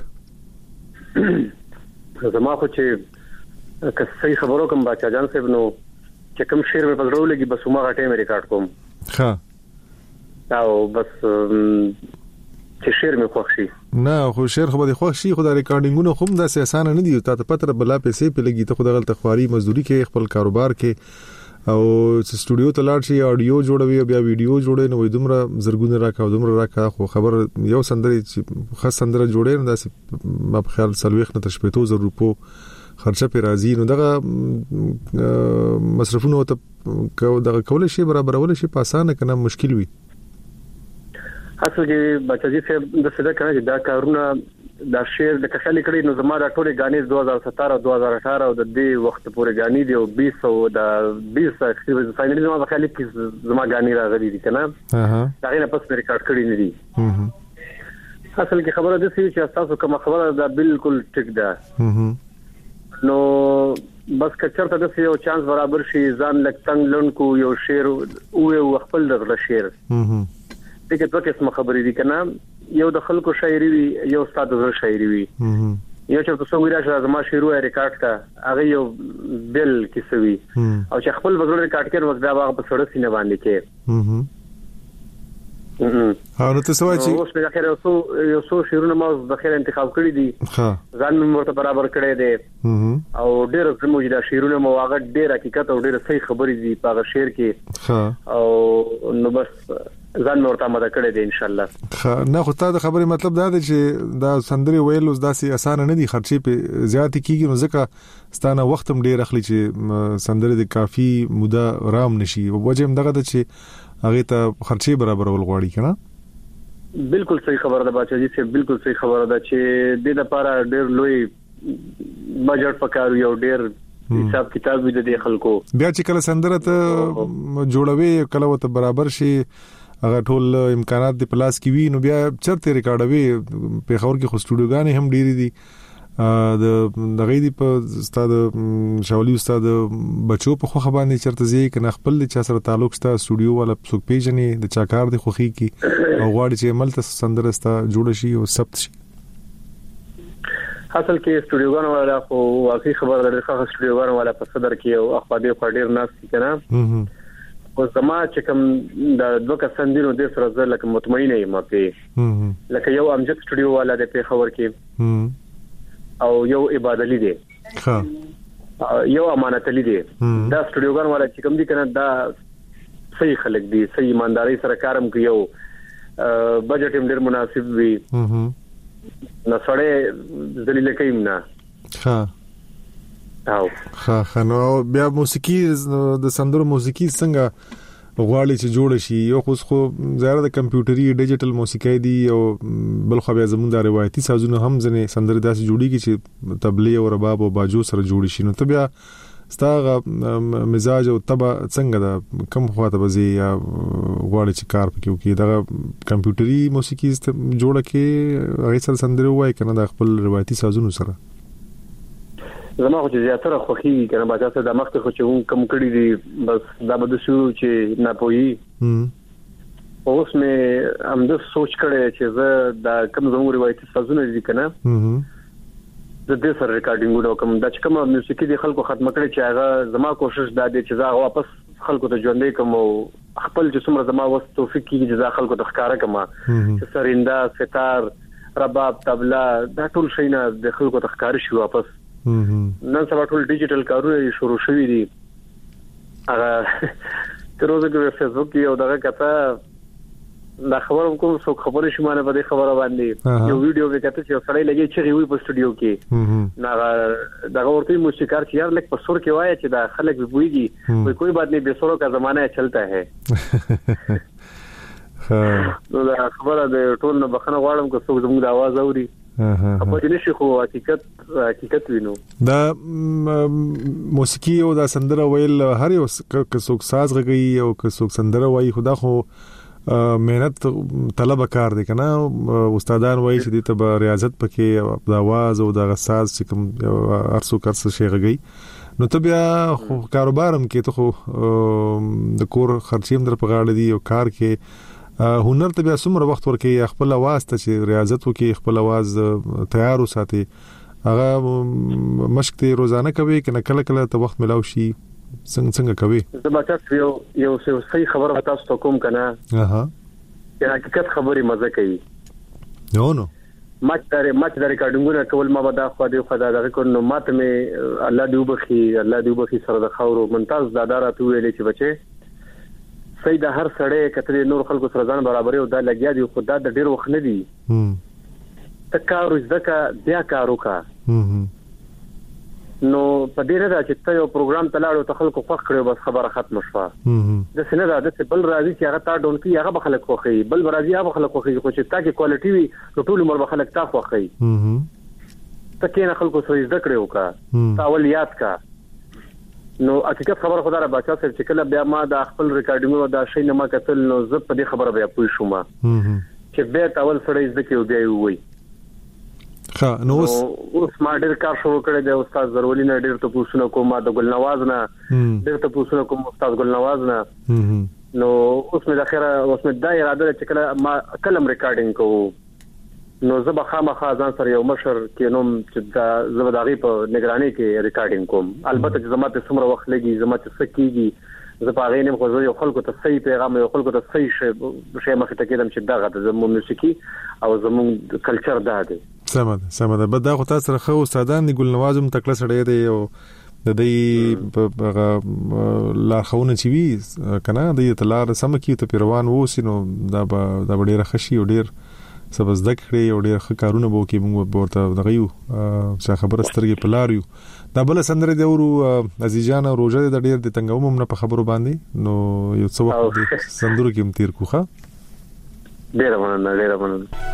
[SPEAKER 5] زما خو چې که صحیح خبرو کوم بچا جان صاحب نو چې کوم شعر په پزړو لګي بس ما غټه مې ریکارډ کوم.
[SPEAKER 4] ها
[SPEAKER 5] او بس چې شعر مې خوښ شي.
[SPEAKER 4] نه خو شعر خو به خوښ شي، خو دا ریکارډینګونه خو دا سه اسانه نه دي. ته ته پتر بلا پیسې په لګي ته خو دغه تخواري مزدوري کې خپل کاروبار کې او سټوډیو ته لاړ شي، اډیو جوړوي او بیا ویډیو جوړوي، نو دومره زرګونه راکا دومره راکا خو خبر یو سندري خاص سندره جوړي نو داسې ما په خیال سلويخ نه تشپېتو زر روپو خرچه په راځي، نو دغه مصرفونه ته دغه کول شي برابرول شي په اسانه کنه مشکل وي.
[SPEAKER 5] اصل کې بچی صاحب د څه دا کنه چې دا کارونه دا شعر د کښلي کړي نو زما د ټوله غانې دو هزار ستاره دو هزار اٹھارہ او د دې وخت پورې غانې دی او بیس او د بیس فائنلی زما په خیال کې زما غانې راغلي دي کنه. ها دا غیر پس ریکارډ کړی نه دي. اصل کې خبره ده چې تاسو کوم خبره دا بالکل ټیک ده. نو بس کچرته د یو چانس برابر شي ځان لک څنګه لونکو یو شعر او خپل د شعر دغه په قسمه خبرې دي کنه، یو د خلکو شاعري وي یو استاد د شاعري وي. یو چې تاسو ویرا چې زما شعرو ریکارډ کا هغه یو بل کیسوي او چې خپل وګړو ریکارډ کړي وخت دا هغه په سړک سینه باندې کې.
[SPEAKER 4] ها نو تاسو وايي
[SPEAKER 5] اوس په اخر یو څو یو څو شعرونه ما د خیر انتخاب کړی دي. ها ځان مرته برابر کړی دي او ډېر زموږ د شعرونو مواغت ډېر حقیقت او ډېر صحیح خبرې دي په شعر کې. ها او نو بس ځان مرته مده کړی دي ان شاء الله.
[SPEAKER 4] نه خو تا د خبرې مطلب دا دی چې دا سندري ویل اوس داسې اسانه نه دي، خرچې په زیات کیږي نو ځکه ستانه وخت هم ډېر اخلي چې سندري د کافي موده رام نشي. وجه هم دغه د چې هغه ته خرچې برابر ول غواړي کنه.
[SPEAKER 5] بالکل صحیح خبره ده بچا جی، چې بالکل صحیح خبره ده چې د لپاره ډېر لوی بجټ پکارو یو ډېر حساب کتاب وي د خلکو.
[SPEAKER 4] بیا چې کله سندره ته جوړوي کله وته برابر شي هغه ټول امکانات د پلاس کې وي نو بیا چرته ریکارډوي. په خور کې خو سټوډیوګانې هم ډېری دي د دغه دی په استاد شاولي استاد بچو په خو باندې چرته زی کنه خپل د چا سره تعلق ستا سټوډیو والا څوک پیژنې د چاکار د خوخي کی او غواړي چې عمل ته سندرستا جوړ شي او ثبت شي.
[SPEAKER 5] حاصل کې سټوډیوګان والا خو واقعي خبر درته ښه سټوډیوګان والا په صدر کې او اخبار په ډیر ناس کنه. او زما چې کوم د دوه کسندینو د سره زه لکه مطمئنه یم په لکه یو امجد سټوډیو والا د په خبر کې او یو عبادت دی ها یو امانت علی دی. دا سټوډیوګان والا چې کوم دي کنه دا صحیح خلک دي، صحیح ایمانداري سره کارم کوي او بجټ هم ډیر مناسب وي. نو سړی ذلیل کيم نه.
[SPEAKER 4] ها او ها خنو بیا موسیقي د سندرو موسیقي څنګه غواړي چې جوړ شي؟ یو خو خو زیاده د کمپیوټري ډیجیټل موسیقي دی او بل خو بیا زموږ د روایتي سازونه هم ځنه سندري داسې جوړیږي چې تبلی او رباب او باجو سره جوړ شي. نو ته بیا ستاسو مزاج او تبع څنګه دا کم خواته بزي یا غواړي چې کار پکې وکړي دا کمپیوټري موسیقي جوړه کې هغه سره سندري وای کنه د خپل روایتي سازونو سره؟
[SPEAKER 5] زما خو چې زیاتره خوخي کنه باچا څه د مخ ته خو چې کم کړی دي بس دا بده شو چې نه پوي. اوس مې هم د سوچ کړی چې زه د کم زموږ روایتي سازونه دي کنه د دې سره ریکارډینګ وکم دا چې کوم موسیقي د خلکو ختم کړي چې هغه زما کوشش دا دی چې زه واپس خلکو ته ژوندې کوم او خپل چې څومره زما وس توفیق کیږي چې زه خلکو ته ښکارا کوم چې سریندا ستار رباب تبلا دا ټول شي نه د خلکو ته ښکار شي واپس. نن سبا ټول ډیجیټل کارونه شروع شوي دي. هغه تر اوسه په فیسبوک کې یو دغه کته دا خبرم کوم څو خبرې شمانه په دې خبره باندې یو ویډیو وکړه چې سړی لګي چې وی په سټوډیو کې نه دا ورته موسیقار چې یار لک په سور کې وایي چې دا خلک به ویږي کوئی کوئی بات نہیں بے سوروں کا زمانہ چلتا ہے. نو دا خبره د ټول نه بخنه غواړم که څوک زموږ د आवाज اوري په دې نشي خو حقیقت حقیقت وینو.
[SPEAKER 4] دا موسیقي او دا سندره ویل هر یو که څوک ساز غږی او که څوک سندره وایي خدا خو مهنت طلب کار دی کنه. استادان وایي چې دې ته ریاضت پکې د आवाज او د ساز چې کوم ارسو کرس شي غږی نو ته بیا خو کاروبارم کې ته خو د کور خرچیم در په غاړه دی او کار کې هنر ته بیا څومره وخت ورکې خپل आवाज ته چې ریاضت وکې خپل आवाज تیار وساتي هغه مشق ته روزانه کوي کنه کله کله ته وخت ملاو شي څنګه څنګه کوي
[SPEAKER 5] زه به تاسو یو یو صحیح خبر تاسو ته کوم کنه
[SPEAKER 4] اها
[SPEAKER 5] چې حقیقت خبري مزه کوي
[SPEAKER 4] نو نو
[SPEAKER 5] ماچ دره ماچ دره کډنګونه کول ما به دا خو دې خدای دغه کو نو ماته می الله دې وبخي الله دې وبخي سره د خاورو ممتاز داداره تو ویلې چې بچي سید هر سړی کتل نور خلکو سره ځان برابرې او دا لګیا دی خو دا د ډیر وخت نه دی تکارو ځکه بیا کارو کا نو په دې نه دا چې ته یو پروګرام تلاړو ته خلکو خوښ کړو بس خبره ختم شوه د سینه دا د بل راځي چې هغه تا ډون کې هغه خلک خوخي بل راځي هغه خلک خوخي خو چې تا کې کوالټي وي ټول عمر به خلک تا خوخي ته کې نه خلکو سره زده کړو کا تاول یاد کا نو حقیقت خبره خدای را بچا سره چې کله بیا ما د خپل ریکارډینګ دا شی نه ما کتل نو زه په دې خبره بیا پوه شوم چې به تاول سره زده کې بیا وي
[SPEAKER 4] ها نو
[SPEAKER 5] اوس ما ډېر کار شروع کړی دی استاد ضروري نه ډېر ته پوښتنه کوم د ګل نواز نه ډېر ته پوښتنه کوم استاد ګل نواز نه نو اوس مې د اخره اوس مې دا اراده چې کله ما کلم ریکارډینګ کوم نو زه به خامخا ځان سره یو مشر کې نوم چې دا زبداغي په نگراني کې ریکارډینګ کوم البته چې زما ته څومره وخت لګي زما ته سکیږي زه په غینم خو زه یو خلکو ته صحیح پیغام یو خلکو ته صحیح شی مخې ته کېدم چې دا غته زموږ موسیقي او زموږ کلچر دا دی
[SPEAKER 4] سمه ده سمه ده بد دا خو تاسو سره خو استادان دی ګل نواز هم تکله سړی دی او د دې په لا خونه چې وی کنه د تلار سم کی ته پیروان ووسینو دا دا ډیره خشي او ډیر سبز دکړي او ډیر ښه کارونه بو کې موږ ورته دغیو چې خبره سترګې پلاریو دا بل سندره دی ورو عزیزان روزه د ډیر د تنګوم نه په خبرو باندې نو یو څو وخت سندرو کې متیر کوخه
[SPEAKER 5] ډیر مننه ډیر مننه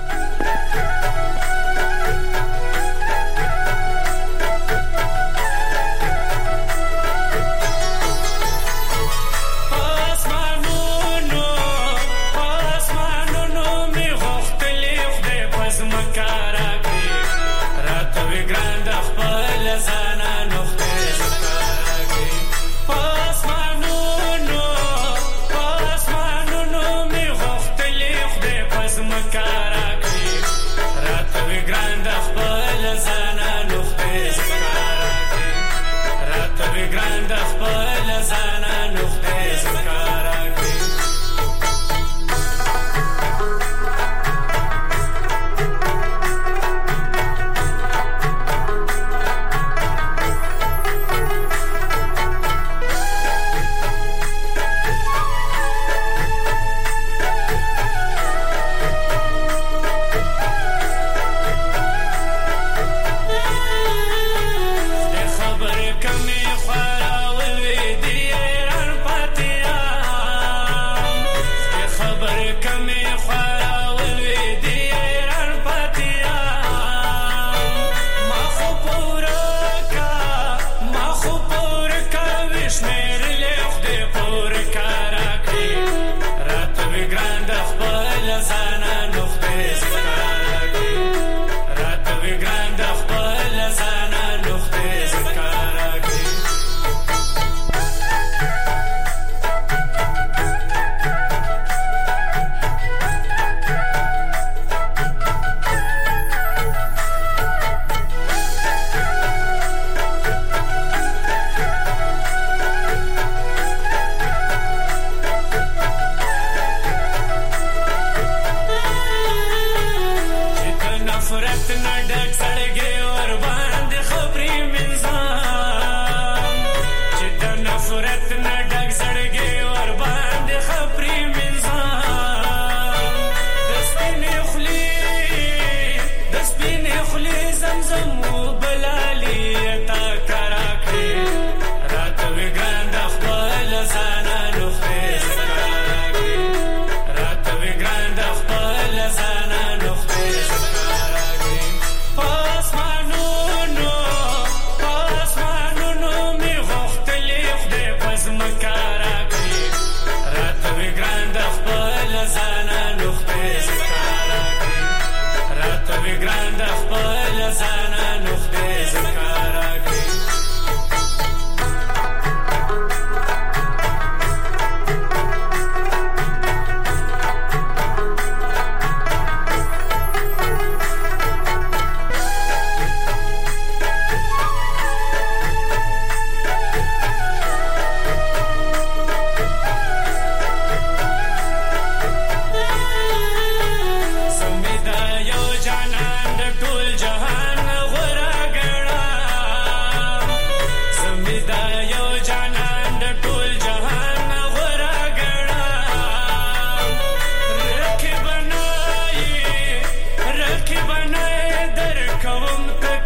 [SPEAKER 6] ګران د خپل ځان نو خدای زکار کوي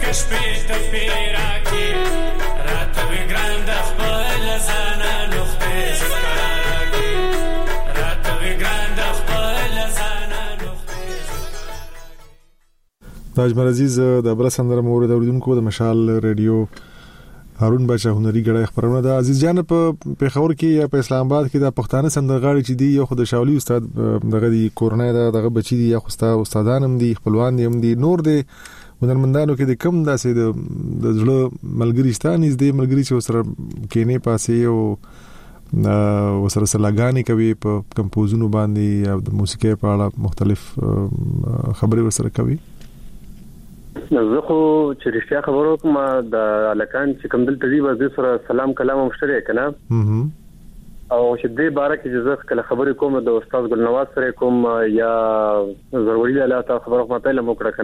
[SPEAKER 6] شپې ته پیرا کې راته وی ګران د خپل ځانا نوخته سکارا کې راته وی ګران د خپل ځانا نوخته.
[SPEAKER 4] اجمل عزیز د بل سندره مورد اوریدونکو د مشال ریډیو هارون بچا هنري غړای خبرونه ده. عزیز جان په پیښور کې یا په اسلام آباد کې د پښتانه سندرغاړي چې دی یو خود شاولي استاد دغه دی کورونه دغه بچی دی یا خوستا استادان هم دي خپلوان دي هم دي نور دي هنرمندانو کې د کم داسې د زړه ملګری ستانیز دی ملګری چې سره کینې پاسې او وسره سلاګانی کوي په کمپوزونو باندې او د موسیقي په اړه مختلف خبرې وسره کوي.
[SPEAKER 5] زه خو چې رښتیا خبرو کوم د الکان چې کوم دلته دی وځي سره سلام کلام مشترک کنه او چې دې باره کې زه کله خبرې کوم د استاد ګل نواز سره کوم یا ضروري الله تعالی خبرو کوم ته لمو کړه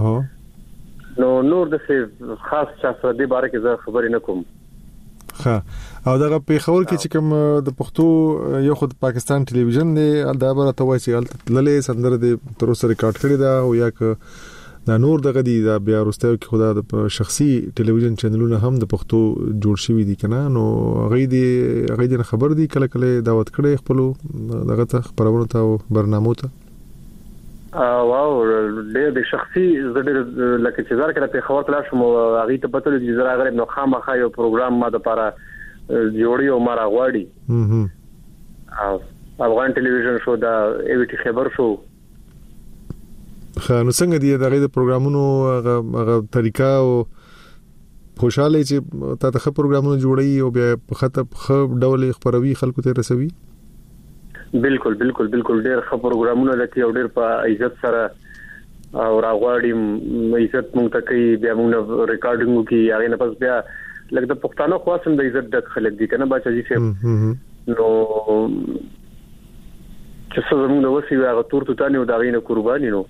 [SPEAKER 5] کنه نو نور د خاص چا سره دې باره کې زه خبرې نه کوم.
[SPEAKER 4] ها او دغه په خبر کې چې کوم د پښتو یو خود پاکستان ټلویزیون دی دا به تاسو چې للې سندره د تر اوسه ریکارډ کړی دا او یا ک دا نور دغه دی دا بیا وروسته کې خدا د شخصي ټلویزیون چینلونه هم د پښتو جوړ شوی دي کنه نو غي دي غي دي خبر دي کله کله دعوت کړي خپل دغه ته خبرونه ته برنامه ته
[SPEAKER 5] واو د شخصي زړه لکه چې زار کړه په خبر کلا شم غي ته پته دي زرا غره نو خامخا یو پروګرام ما د لپاره جوړي او مارا غواړي افغان ټلویزیون شو دا ای وی ټی خبر شو
[SPEAKER 4] خا نو څنګه دی دغه د پروګرامونو هغه طریقہ او خوشاله چې تاسو خپل پروګرامونه جوړی او بیا په خطه خپ ډول خبروي خلکو ته رسوي.
[SPEAKER 5] بالکل بالکل بالکل ډېر خپل پروګرامونه لکه او ډېر په عزت سره او راغواړي عزت مونږ ته کوي بیا مونږ ریکارډینګ کوي هغه نه پس بیا لکه د پښتانه خاصم د عزت د خلک دي کنه بچا جی سه نو چې څه زموږ د وسی هغه تور توتانی او داغینه قرباني نو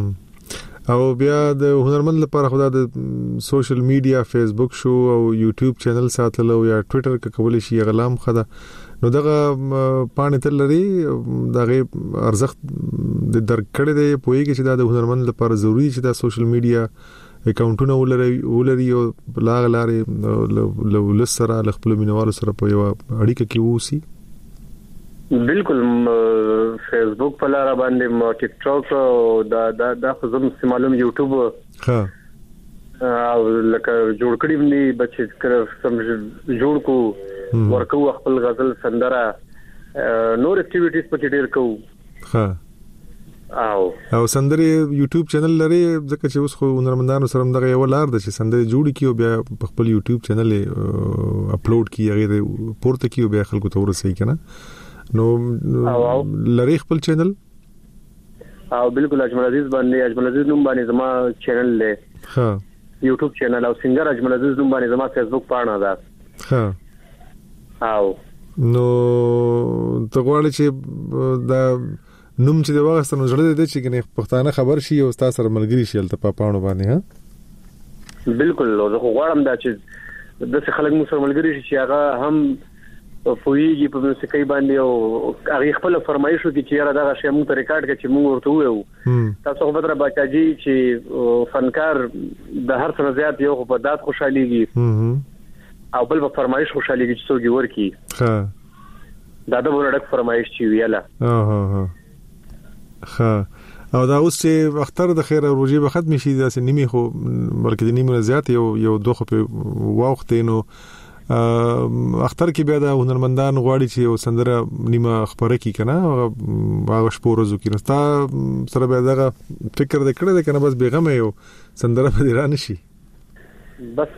[SPEAKER 4] او بیا د هنرمند لپاره خدا د سوشل میډیا فیسبوک شو او یوټیوب چینل ساتل او یا ټوئیټر کې کول شي غلام خدا نو دغه پانه تل لري دغه ارزښت د درکړې دی پوهیږي چې د هنرمند لپاره ضروری چې د سوشل میډیا اکاونټونه ولري ولري او لاغ لارې لو لسره خپل مینوالو سره په یو اړیکه کې ووسی.
[SPEAKER 5] بالکل فیسبوک په لار باندې ټیک ټاک او دا دا د خزم استعمالوم یوټیوب ها او لکه جوړ کړی باندې بچی کړ سم جوړ کو ورکو خپل غزل سندره نور اکټیویټیز په ډیر کو
[SPEAKER 4] ها
[SPEAKER 5] او
[SPEAKER 4] او سندره یوټیوب چینل لري ځکه چې اوس خو هنرمندانو سره دغه یو لار ده چې سندره جوړ کیو بیا خپل یوټیوب چینل اپلوډ کیږي غیر پورته کیو بیا خلکو ته ورسېږي کنه نو لری خپل چینل
[SPEAKER 5] او بالکل اجمل عزیز باندې اجمل عزیز نوم باندې زما چینل له
[SPEAKER 4] ها
[SPEAKER 5] یوټیوب چینل او سنگر اجمل عزیز نوم باندې زما فیسبوک پاڼه ده
[SPEAKER 4] ها
[SPEAKER 5] او
[SPEAKER 4] نو ته غواړې چې دا نوم چې د واغستنو زړه دې چې کنه پښتانه خبر شي او تاسو سره ملګری شي تل په پاڼو باندې ها
[SPEAKER 5] بالکل زه غواړم دا چې د څه خلک مو سره ملګری شي هغه هم فویږي په موسیقي باندې او هغه خپل فرمایشو کې چې را دغه شی موږ ته ریکارډ کړي چې موږ ورته وایو تاسو خو بدر بچاجي چې فنکار د هر څه زیات یو په دات خوشاليږي او بل په فرمایش خوشاليږي چې څوګي ورکی ها دا د ورډک فرمایش چې ویاله
[SPEAKER 4] ها ها ها او دا اوس چې اختر د خیر روزي به ختم شي دا سه نیمه خو بلکې د نیمه زیات یو یو دوه په وخت نو اختر کې بیا د هنرمندان غواړي چې یو سندره نیمه خبره کی کنه هغه شپورزو کې نستا سره بیا دغه فکر د کړه د کنه بس بیغمه یو سندره په ایران شي
[SPEAKER 5] بس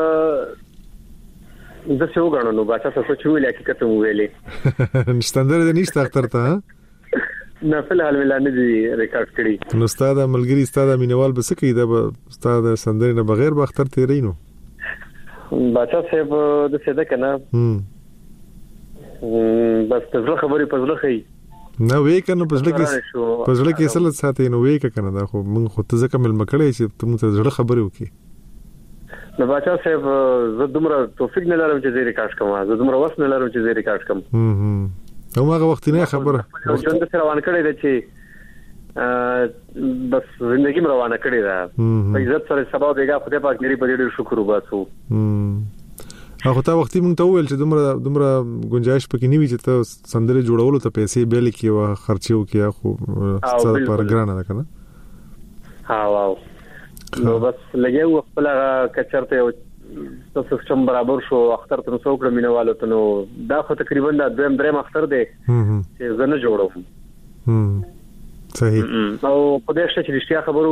[SPEAKER 5] د څه وګڼو نو باچا څه چې ویل حقیقت مو ویلې
[SPEAKER 4] سندره د نشته اختر ته
[SPEAKER 5] نه فلحال ملانه دي ریکارډ کړی
[SPEAKER 4] نو استاد ملګری استاد مینوال بس کې دا استاد سندره نه بغیر به اختر تیرې نو
[SPEAKER 5] باچا صاحب د څه ده کنه بس تزله خبرې پزله خي
[SPEAKER 4] نو وې کنه پزله کې پزله کې اصل ساتي نو وې کنه دا خو موږ خو ته ځکه مل مکړې چې ته موږ ته خبرې وکي
[SPEAKER 5] نو باچا صاحب زه دومره توفیق نه لرم چې زه ریکارډ کوم زه دومره وس نه لرم چې زه ریکارډ کوم
[SPEAKER 4] هم هم هغه وخت نه خبره
[SPEAKER 5] ژوند سره روان کړی دی چې بس زندگی مې روانه کړې ده په عزت سره سبا دیګه خدای پاک لري په دې شکر وباسو.
[SPEAKER 4] هغه ته وختي مونږ ته وویل چې دومره دومره گنجائش پکې نیوي چې ته سندره جوړولو ته پیسې بیل کې او خرچو کې خو ستاسو پر ګرانه ده کنه.
[SPEAKER 5] ها واو نو بس لګیو خپل کچرته او سیستم برابر شو اختر ته نو څوک مینوالو ته نو دا خو تقریبا د دویم دریم اختر دی چې زنه جوړوم.
[SPEAKER 4] هم صحیح.
[SPEAKER 5] او په دې چې رښتیا خبرو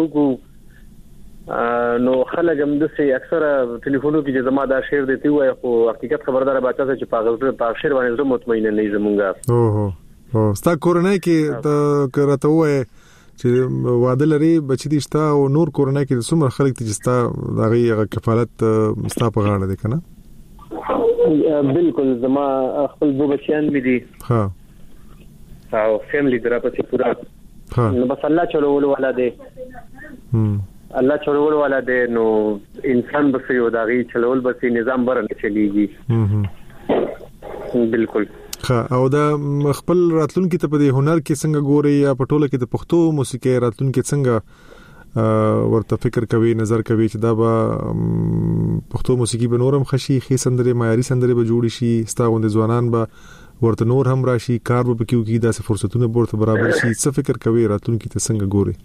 [SPEAKER 5] کو نو خلک هم د سي اکثره ټلیفونو کې چې زما دا شعر دی وای خو حقیقت خبردار باچا چې پاغل په شعر باندې زه مطمئن نه زمونږه.
[SPEAKER 4] اوه او ستا کورنۍ کې ته کرته وای چې واده لري بچی دي شتا او نور کورنۍ کې څومره خلک چې ستا دغه کفالت ستا په غاړه دي کنه؟
[SPEAKER 5] بالکل زما خپل دو بچیان مې دي.
[SPEAKER 4] ها
[SPEAKER 5] او فیملی درپسې پورا.
[SPEAKER 4] ها
[SPEAKER 5] نو بس الله چلول والا دی.
[SPEAKER 4] هم
[SPEAKER 5] الله چلول والا دی نو انسان بس یو داغي چلول بس نظام برنه چلیږي.
[SPEAKER 4] هم
[SPEAKER 5] بالکل.
[SPEAKER 4] او دا خپل راتلونکو ته په دې هنر کې څنګه ګوري یا په ټوله کې د پښتو موسیقي راتلونکو څنګه ورته فکر کوي نظر کوي چې دا به پښتو موسیقي به نورم خشي خې سندره معیاري سندره به جوړ شي ستاغوند ځوانان به ورته نور هم راشي کار به کیو کې داسې فرصتونه ورته برابر شي څه فکر کوي راتلونکو ته څنګه ګوري؟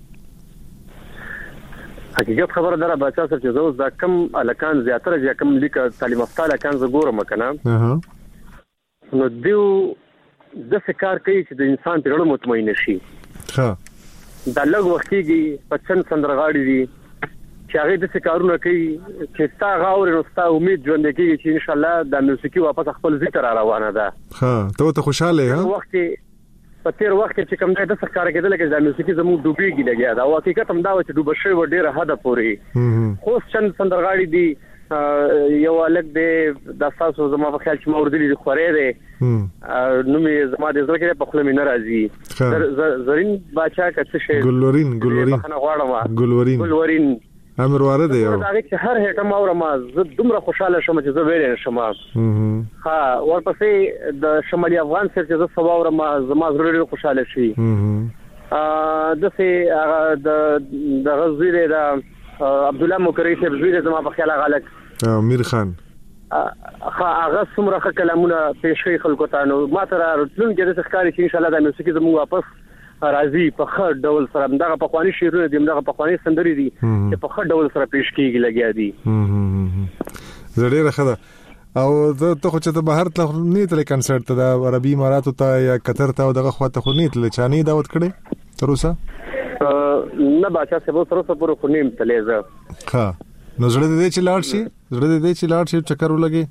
[SPEAKER 5] حقیقت خبره دره بچا سره چې زوز دا کم الکان زیاتره چې کم لیک تعلیم یافته الکان ز ګورم کنه.
[SPEAKER 4] اها
[SPEAKER 5] نو دیو د فکر کوي چې د انسان په اړه مطمئن شي.
[SPEAKER 4] ها
[SPEAKER 5] دا لږ وخت کې پچن سندرغاړي دي چې هغه د فکرونه کوي چې تا غاور نو ستا امید ژوند کوي چې ان شاء الله د موسیقي واپس خپل ذکر روانه ده.
[SPEAKER 4] ها ته ته خوشاله یې
[SPEAKER 5] وخت په تیر وخت چې کوم د سرکار کېدل کې د موسیقي زموږ ډوبېږي لګیا دا حقیقت هم دا و چې ډوب شوی و ډیره حد پورې. خو چند سندرغاړي دي یو الګ دې د تاسو زما په خیال چې موردلی خورې ده نو مې زما د زړه کې په خپل مين راځي زرین باچا کڅ شي
[SPEAKER 4] ګلورین ګلورین
[SPEAKER 5] ګلورین ګلورین
[SPEAKER 4] امر واره دی یو
[SPEAKER 5] دا چې هر هټه ما اور ما زه دومره خوشاله شوم چې زه ویل شم. ها ورپسې د شمالي افغان سره چې زه سبا اور ما زما زړه خوشاله شي. ا د سه د د غزوی د عبد الله مکری صاحب زوی زما په خیال غلط
[SPEAKER 4] امیر خان
[SPEAKER 5] ها هغه څومره کلامونه پیش کوي خلکو ته نو ما تر راتلون کې د ښکاری چې ان شاء الله د موسیقي زموږ واپس راځي په خړ ډول سره دغه په خواني شیرونه دي دغه په خواني سندري دي چې په خړ ډول سره پیش کیږي لګیا دي.
[SPEAKER 4] زړه راخه او ته خو چې ته بهر ته نه تل کنسرت ته د عربي اماراتو ته یا قطر ته دغه خواته خو نه تل چاني دعوت کړي تر اوسه؟
[SPEAKER 5] نه باچا سبو سره سره خو نیم تلېزه.
[SPEAKER 4] ها نو زړه دې چې لاړ شي زړه دې چې لاړ شي چکر ولګي.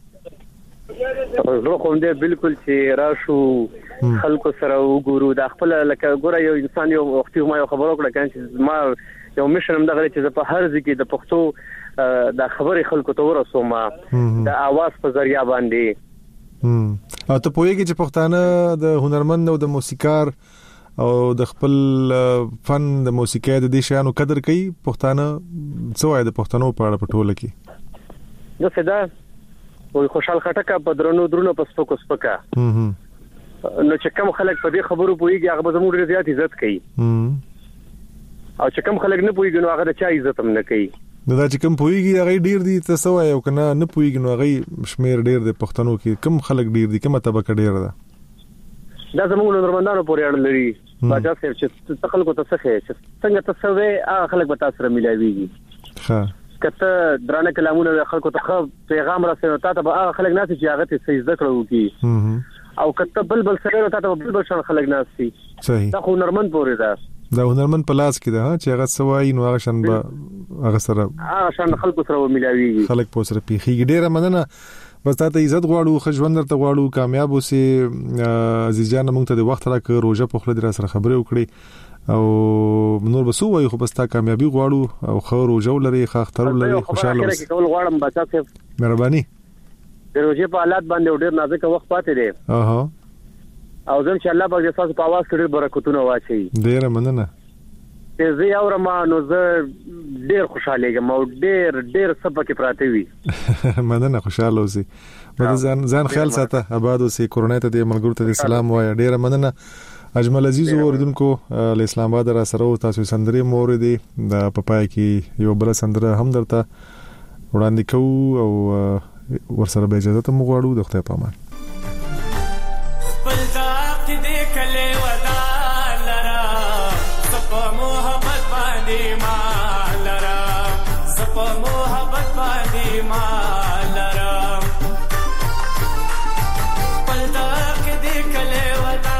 [SPEAKER 5] زه خو دې بالکل چې راشو خلکو سره وګورو د خپل لکه ګوره یو انسان یو وختي ما یو خبرو کړه چې ما یو مشن هم دغه چې په هر ځای کې د پښتو د خبرې خلکو ته ورسوم د आवाज په ذریعہ باندې.
[SPEAKER 4] او ته پوهیږي چې پښتانه د هنرمند او د موسیقار او د خپل فن د موسیقۍ د دې شیانو قدر کوي پښتانه څه وایي د پښتنو په اړه په ټوله کې؟
[SPEAKER 5] نو صدا وي خوشحال خټکا په درنو درنو په سپکو سپکا نو چې کوم خلک په دې خبرو پويږي هغه زموږ ډېر زیات عزت کوي او چې کوم خلک نه پويږي نو هغه د چا عزت هم نه کوي.
[SPEAKER 4] نو دا چې کوم پويږي هغه ډېر دي تاسو وایي او کنه نه پويږي نو هغه شمیر ډېر دي پښتنو کې کوم خلک ډېر دي کومه طبقه ډېر ده؟
[SPEAKER 5] دا زموږ نورمندانو پورې اړه لري. باچا صاحب چې تخلق ته څه چې څنګه تاسو وې هغه خلک به تاسو سره ملایويږي.
[SPEAKER 4] ها
[SPEAKER 5] کته درانه کلامونه خلکو ته پیغام راسي ته به هغه خلک ناسي چې هغه ته سجده کړو کی او کته بلبل سره ته بلبل شان خلک ناسي.
[SPEAKER 4] صحیح.
[SPEAKER 5] دا هنرمند پورې ده
[SPEAKER 4] دا هنرمند پلاس کې ده چې هغه سوای نو هغه شان به هغه سره
[SPEAKER 5] هغه شان خلکو سره ملایويږي
[SPEAKER 4] خلک په سره پیخي ډیره مننه. بس تاسو عزت غواړو خجوند درته غواړو کامیاب اوسئ. عزیز جان موږ ته د وخت راکړ روزه په خله در سره خبرې وکړي او نور بسو وای خو بس تا کامیابی غواړو او خو روزه ولري خو اختر ولري خوشاله اوسئ. کول غواړم بچا صاحب مهرباني
[SPEAKER 5] د روزه په حالات باندې ډېر نازک وخت پاتې دی.
[SPEAKER 4] اها
[SPEAKER 5] او ځم چې الله پاک دې تاسو په आवाज کې ډېر برکتونه واچي.
[SPEAKER 4] ډېر مننه.
[SPEAKER 5] زه یو رما نو زه ډېر خوشاله یم او ډېر ډېر سبق پراته وي.
[SPEAKER 4] مننه خوشاله اوسئ. مده ځان ځان خیال ساته آباد اوسئ. کورونای ته دې ملګرو ته سلام وایي. ډېر مننه اجمل عزیز اوریدونکو له اسلام آباد را سره تاسو سندري مورید د پپای کې یو بل سندره هم درته وړاندې کوو او ورسره به اجازه ته مغواړو د خدای په امان.
[SPEAKER 6] خپل ذات دې کله ودا لرا سپه محبت باندې ما لرا سپه محبت باندې ما لرا خپل ذات دې کله ودا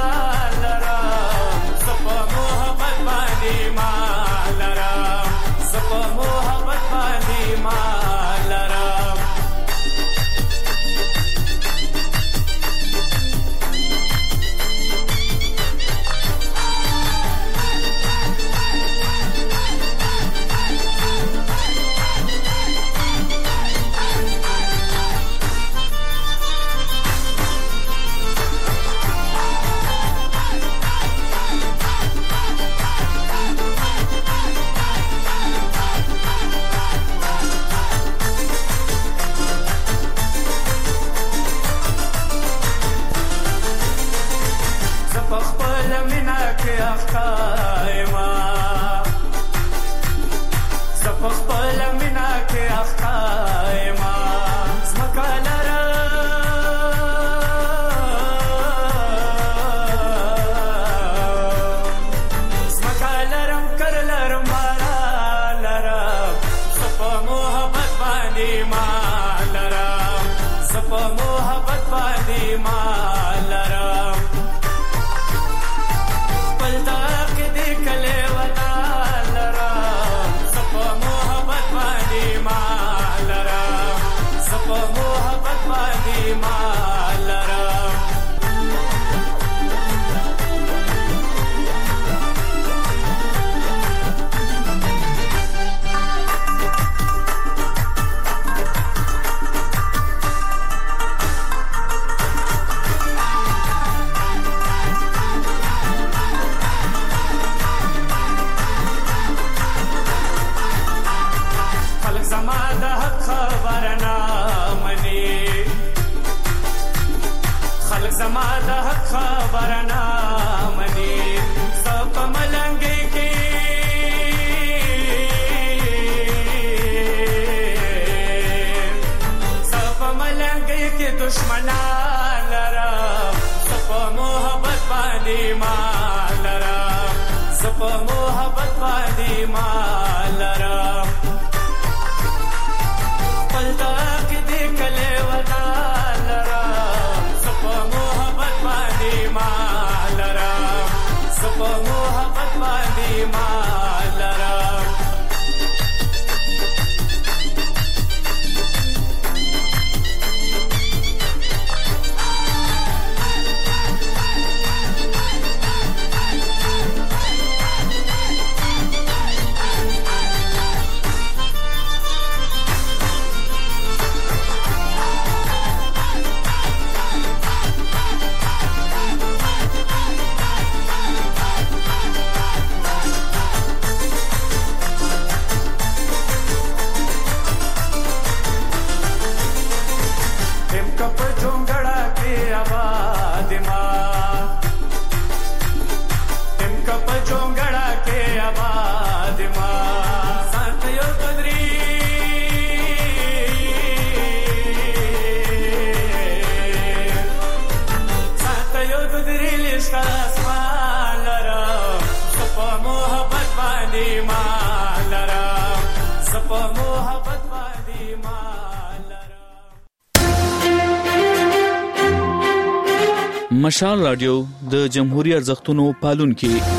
[SPEAKER 2] مشال رادیو د جمهوریت ارزښتونو پالونکي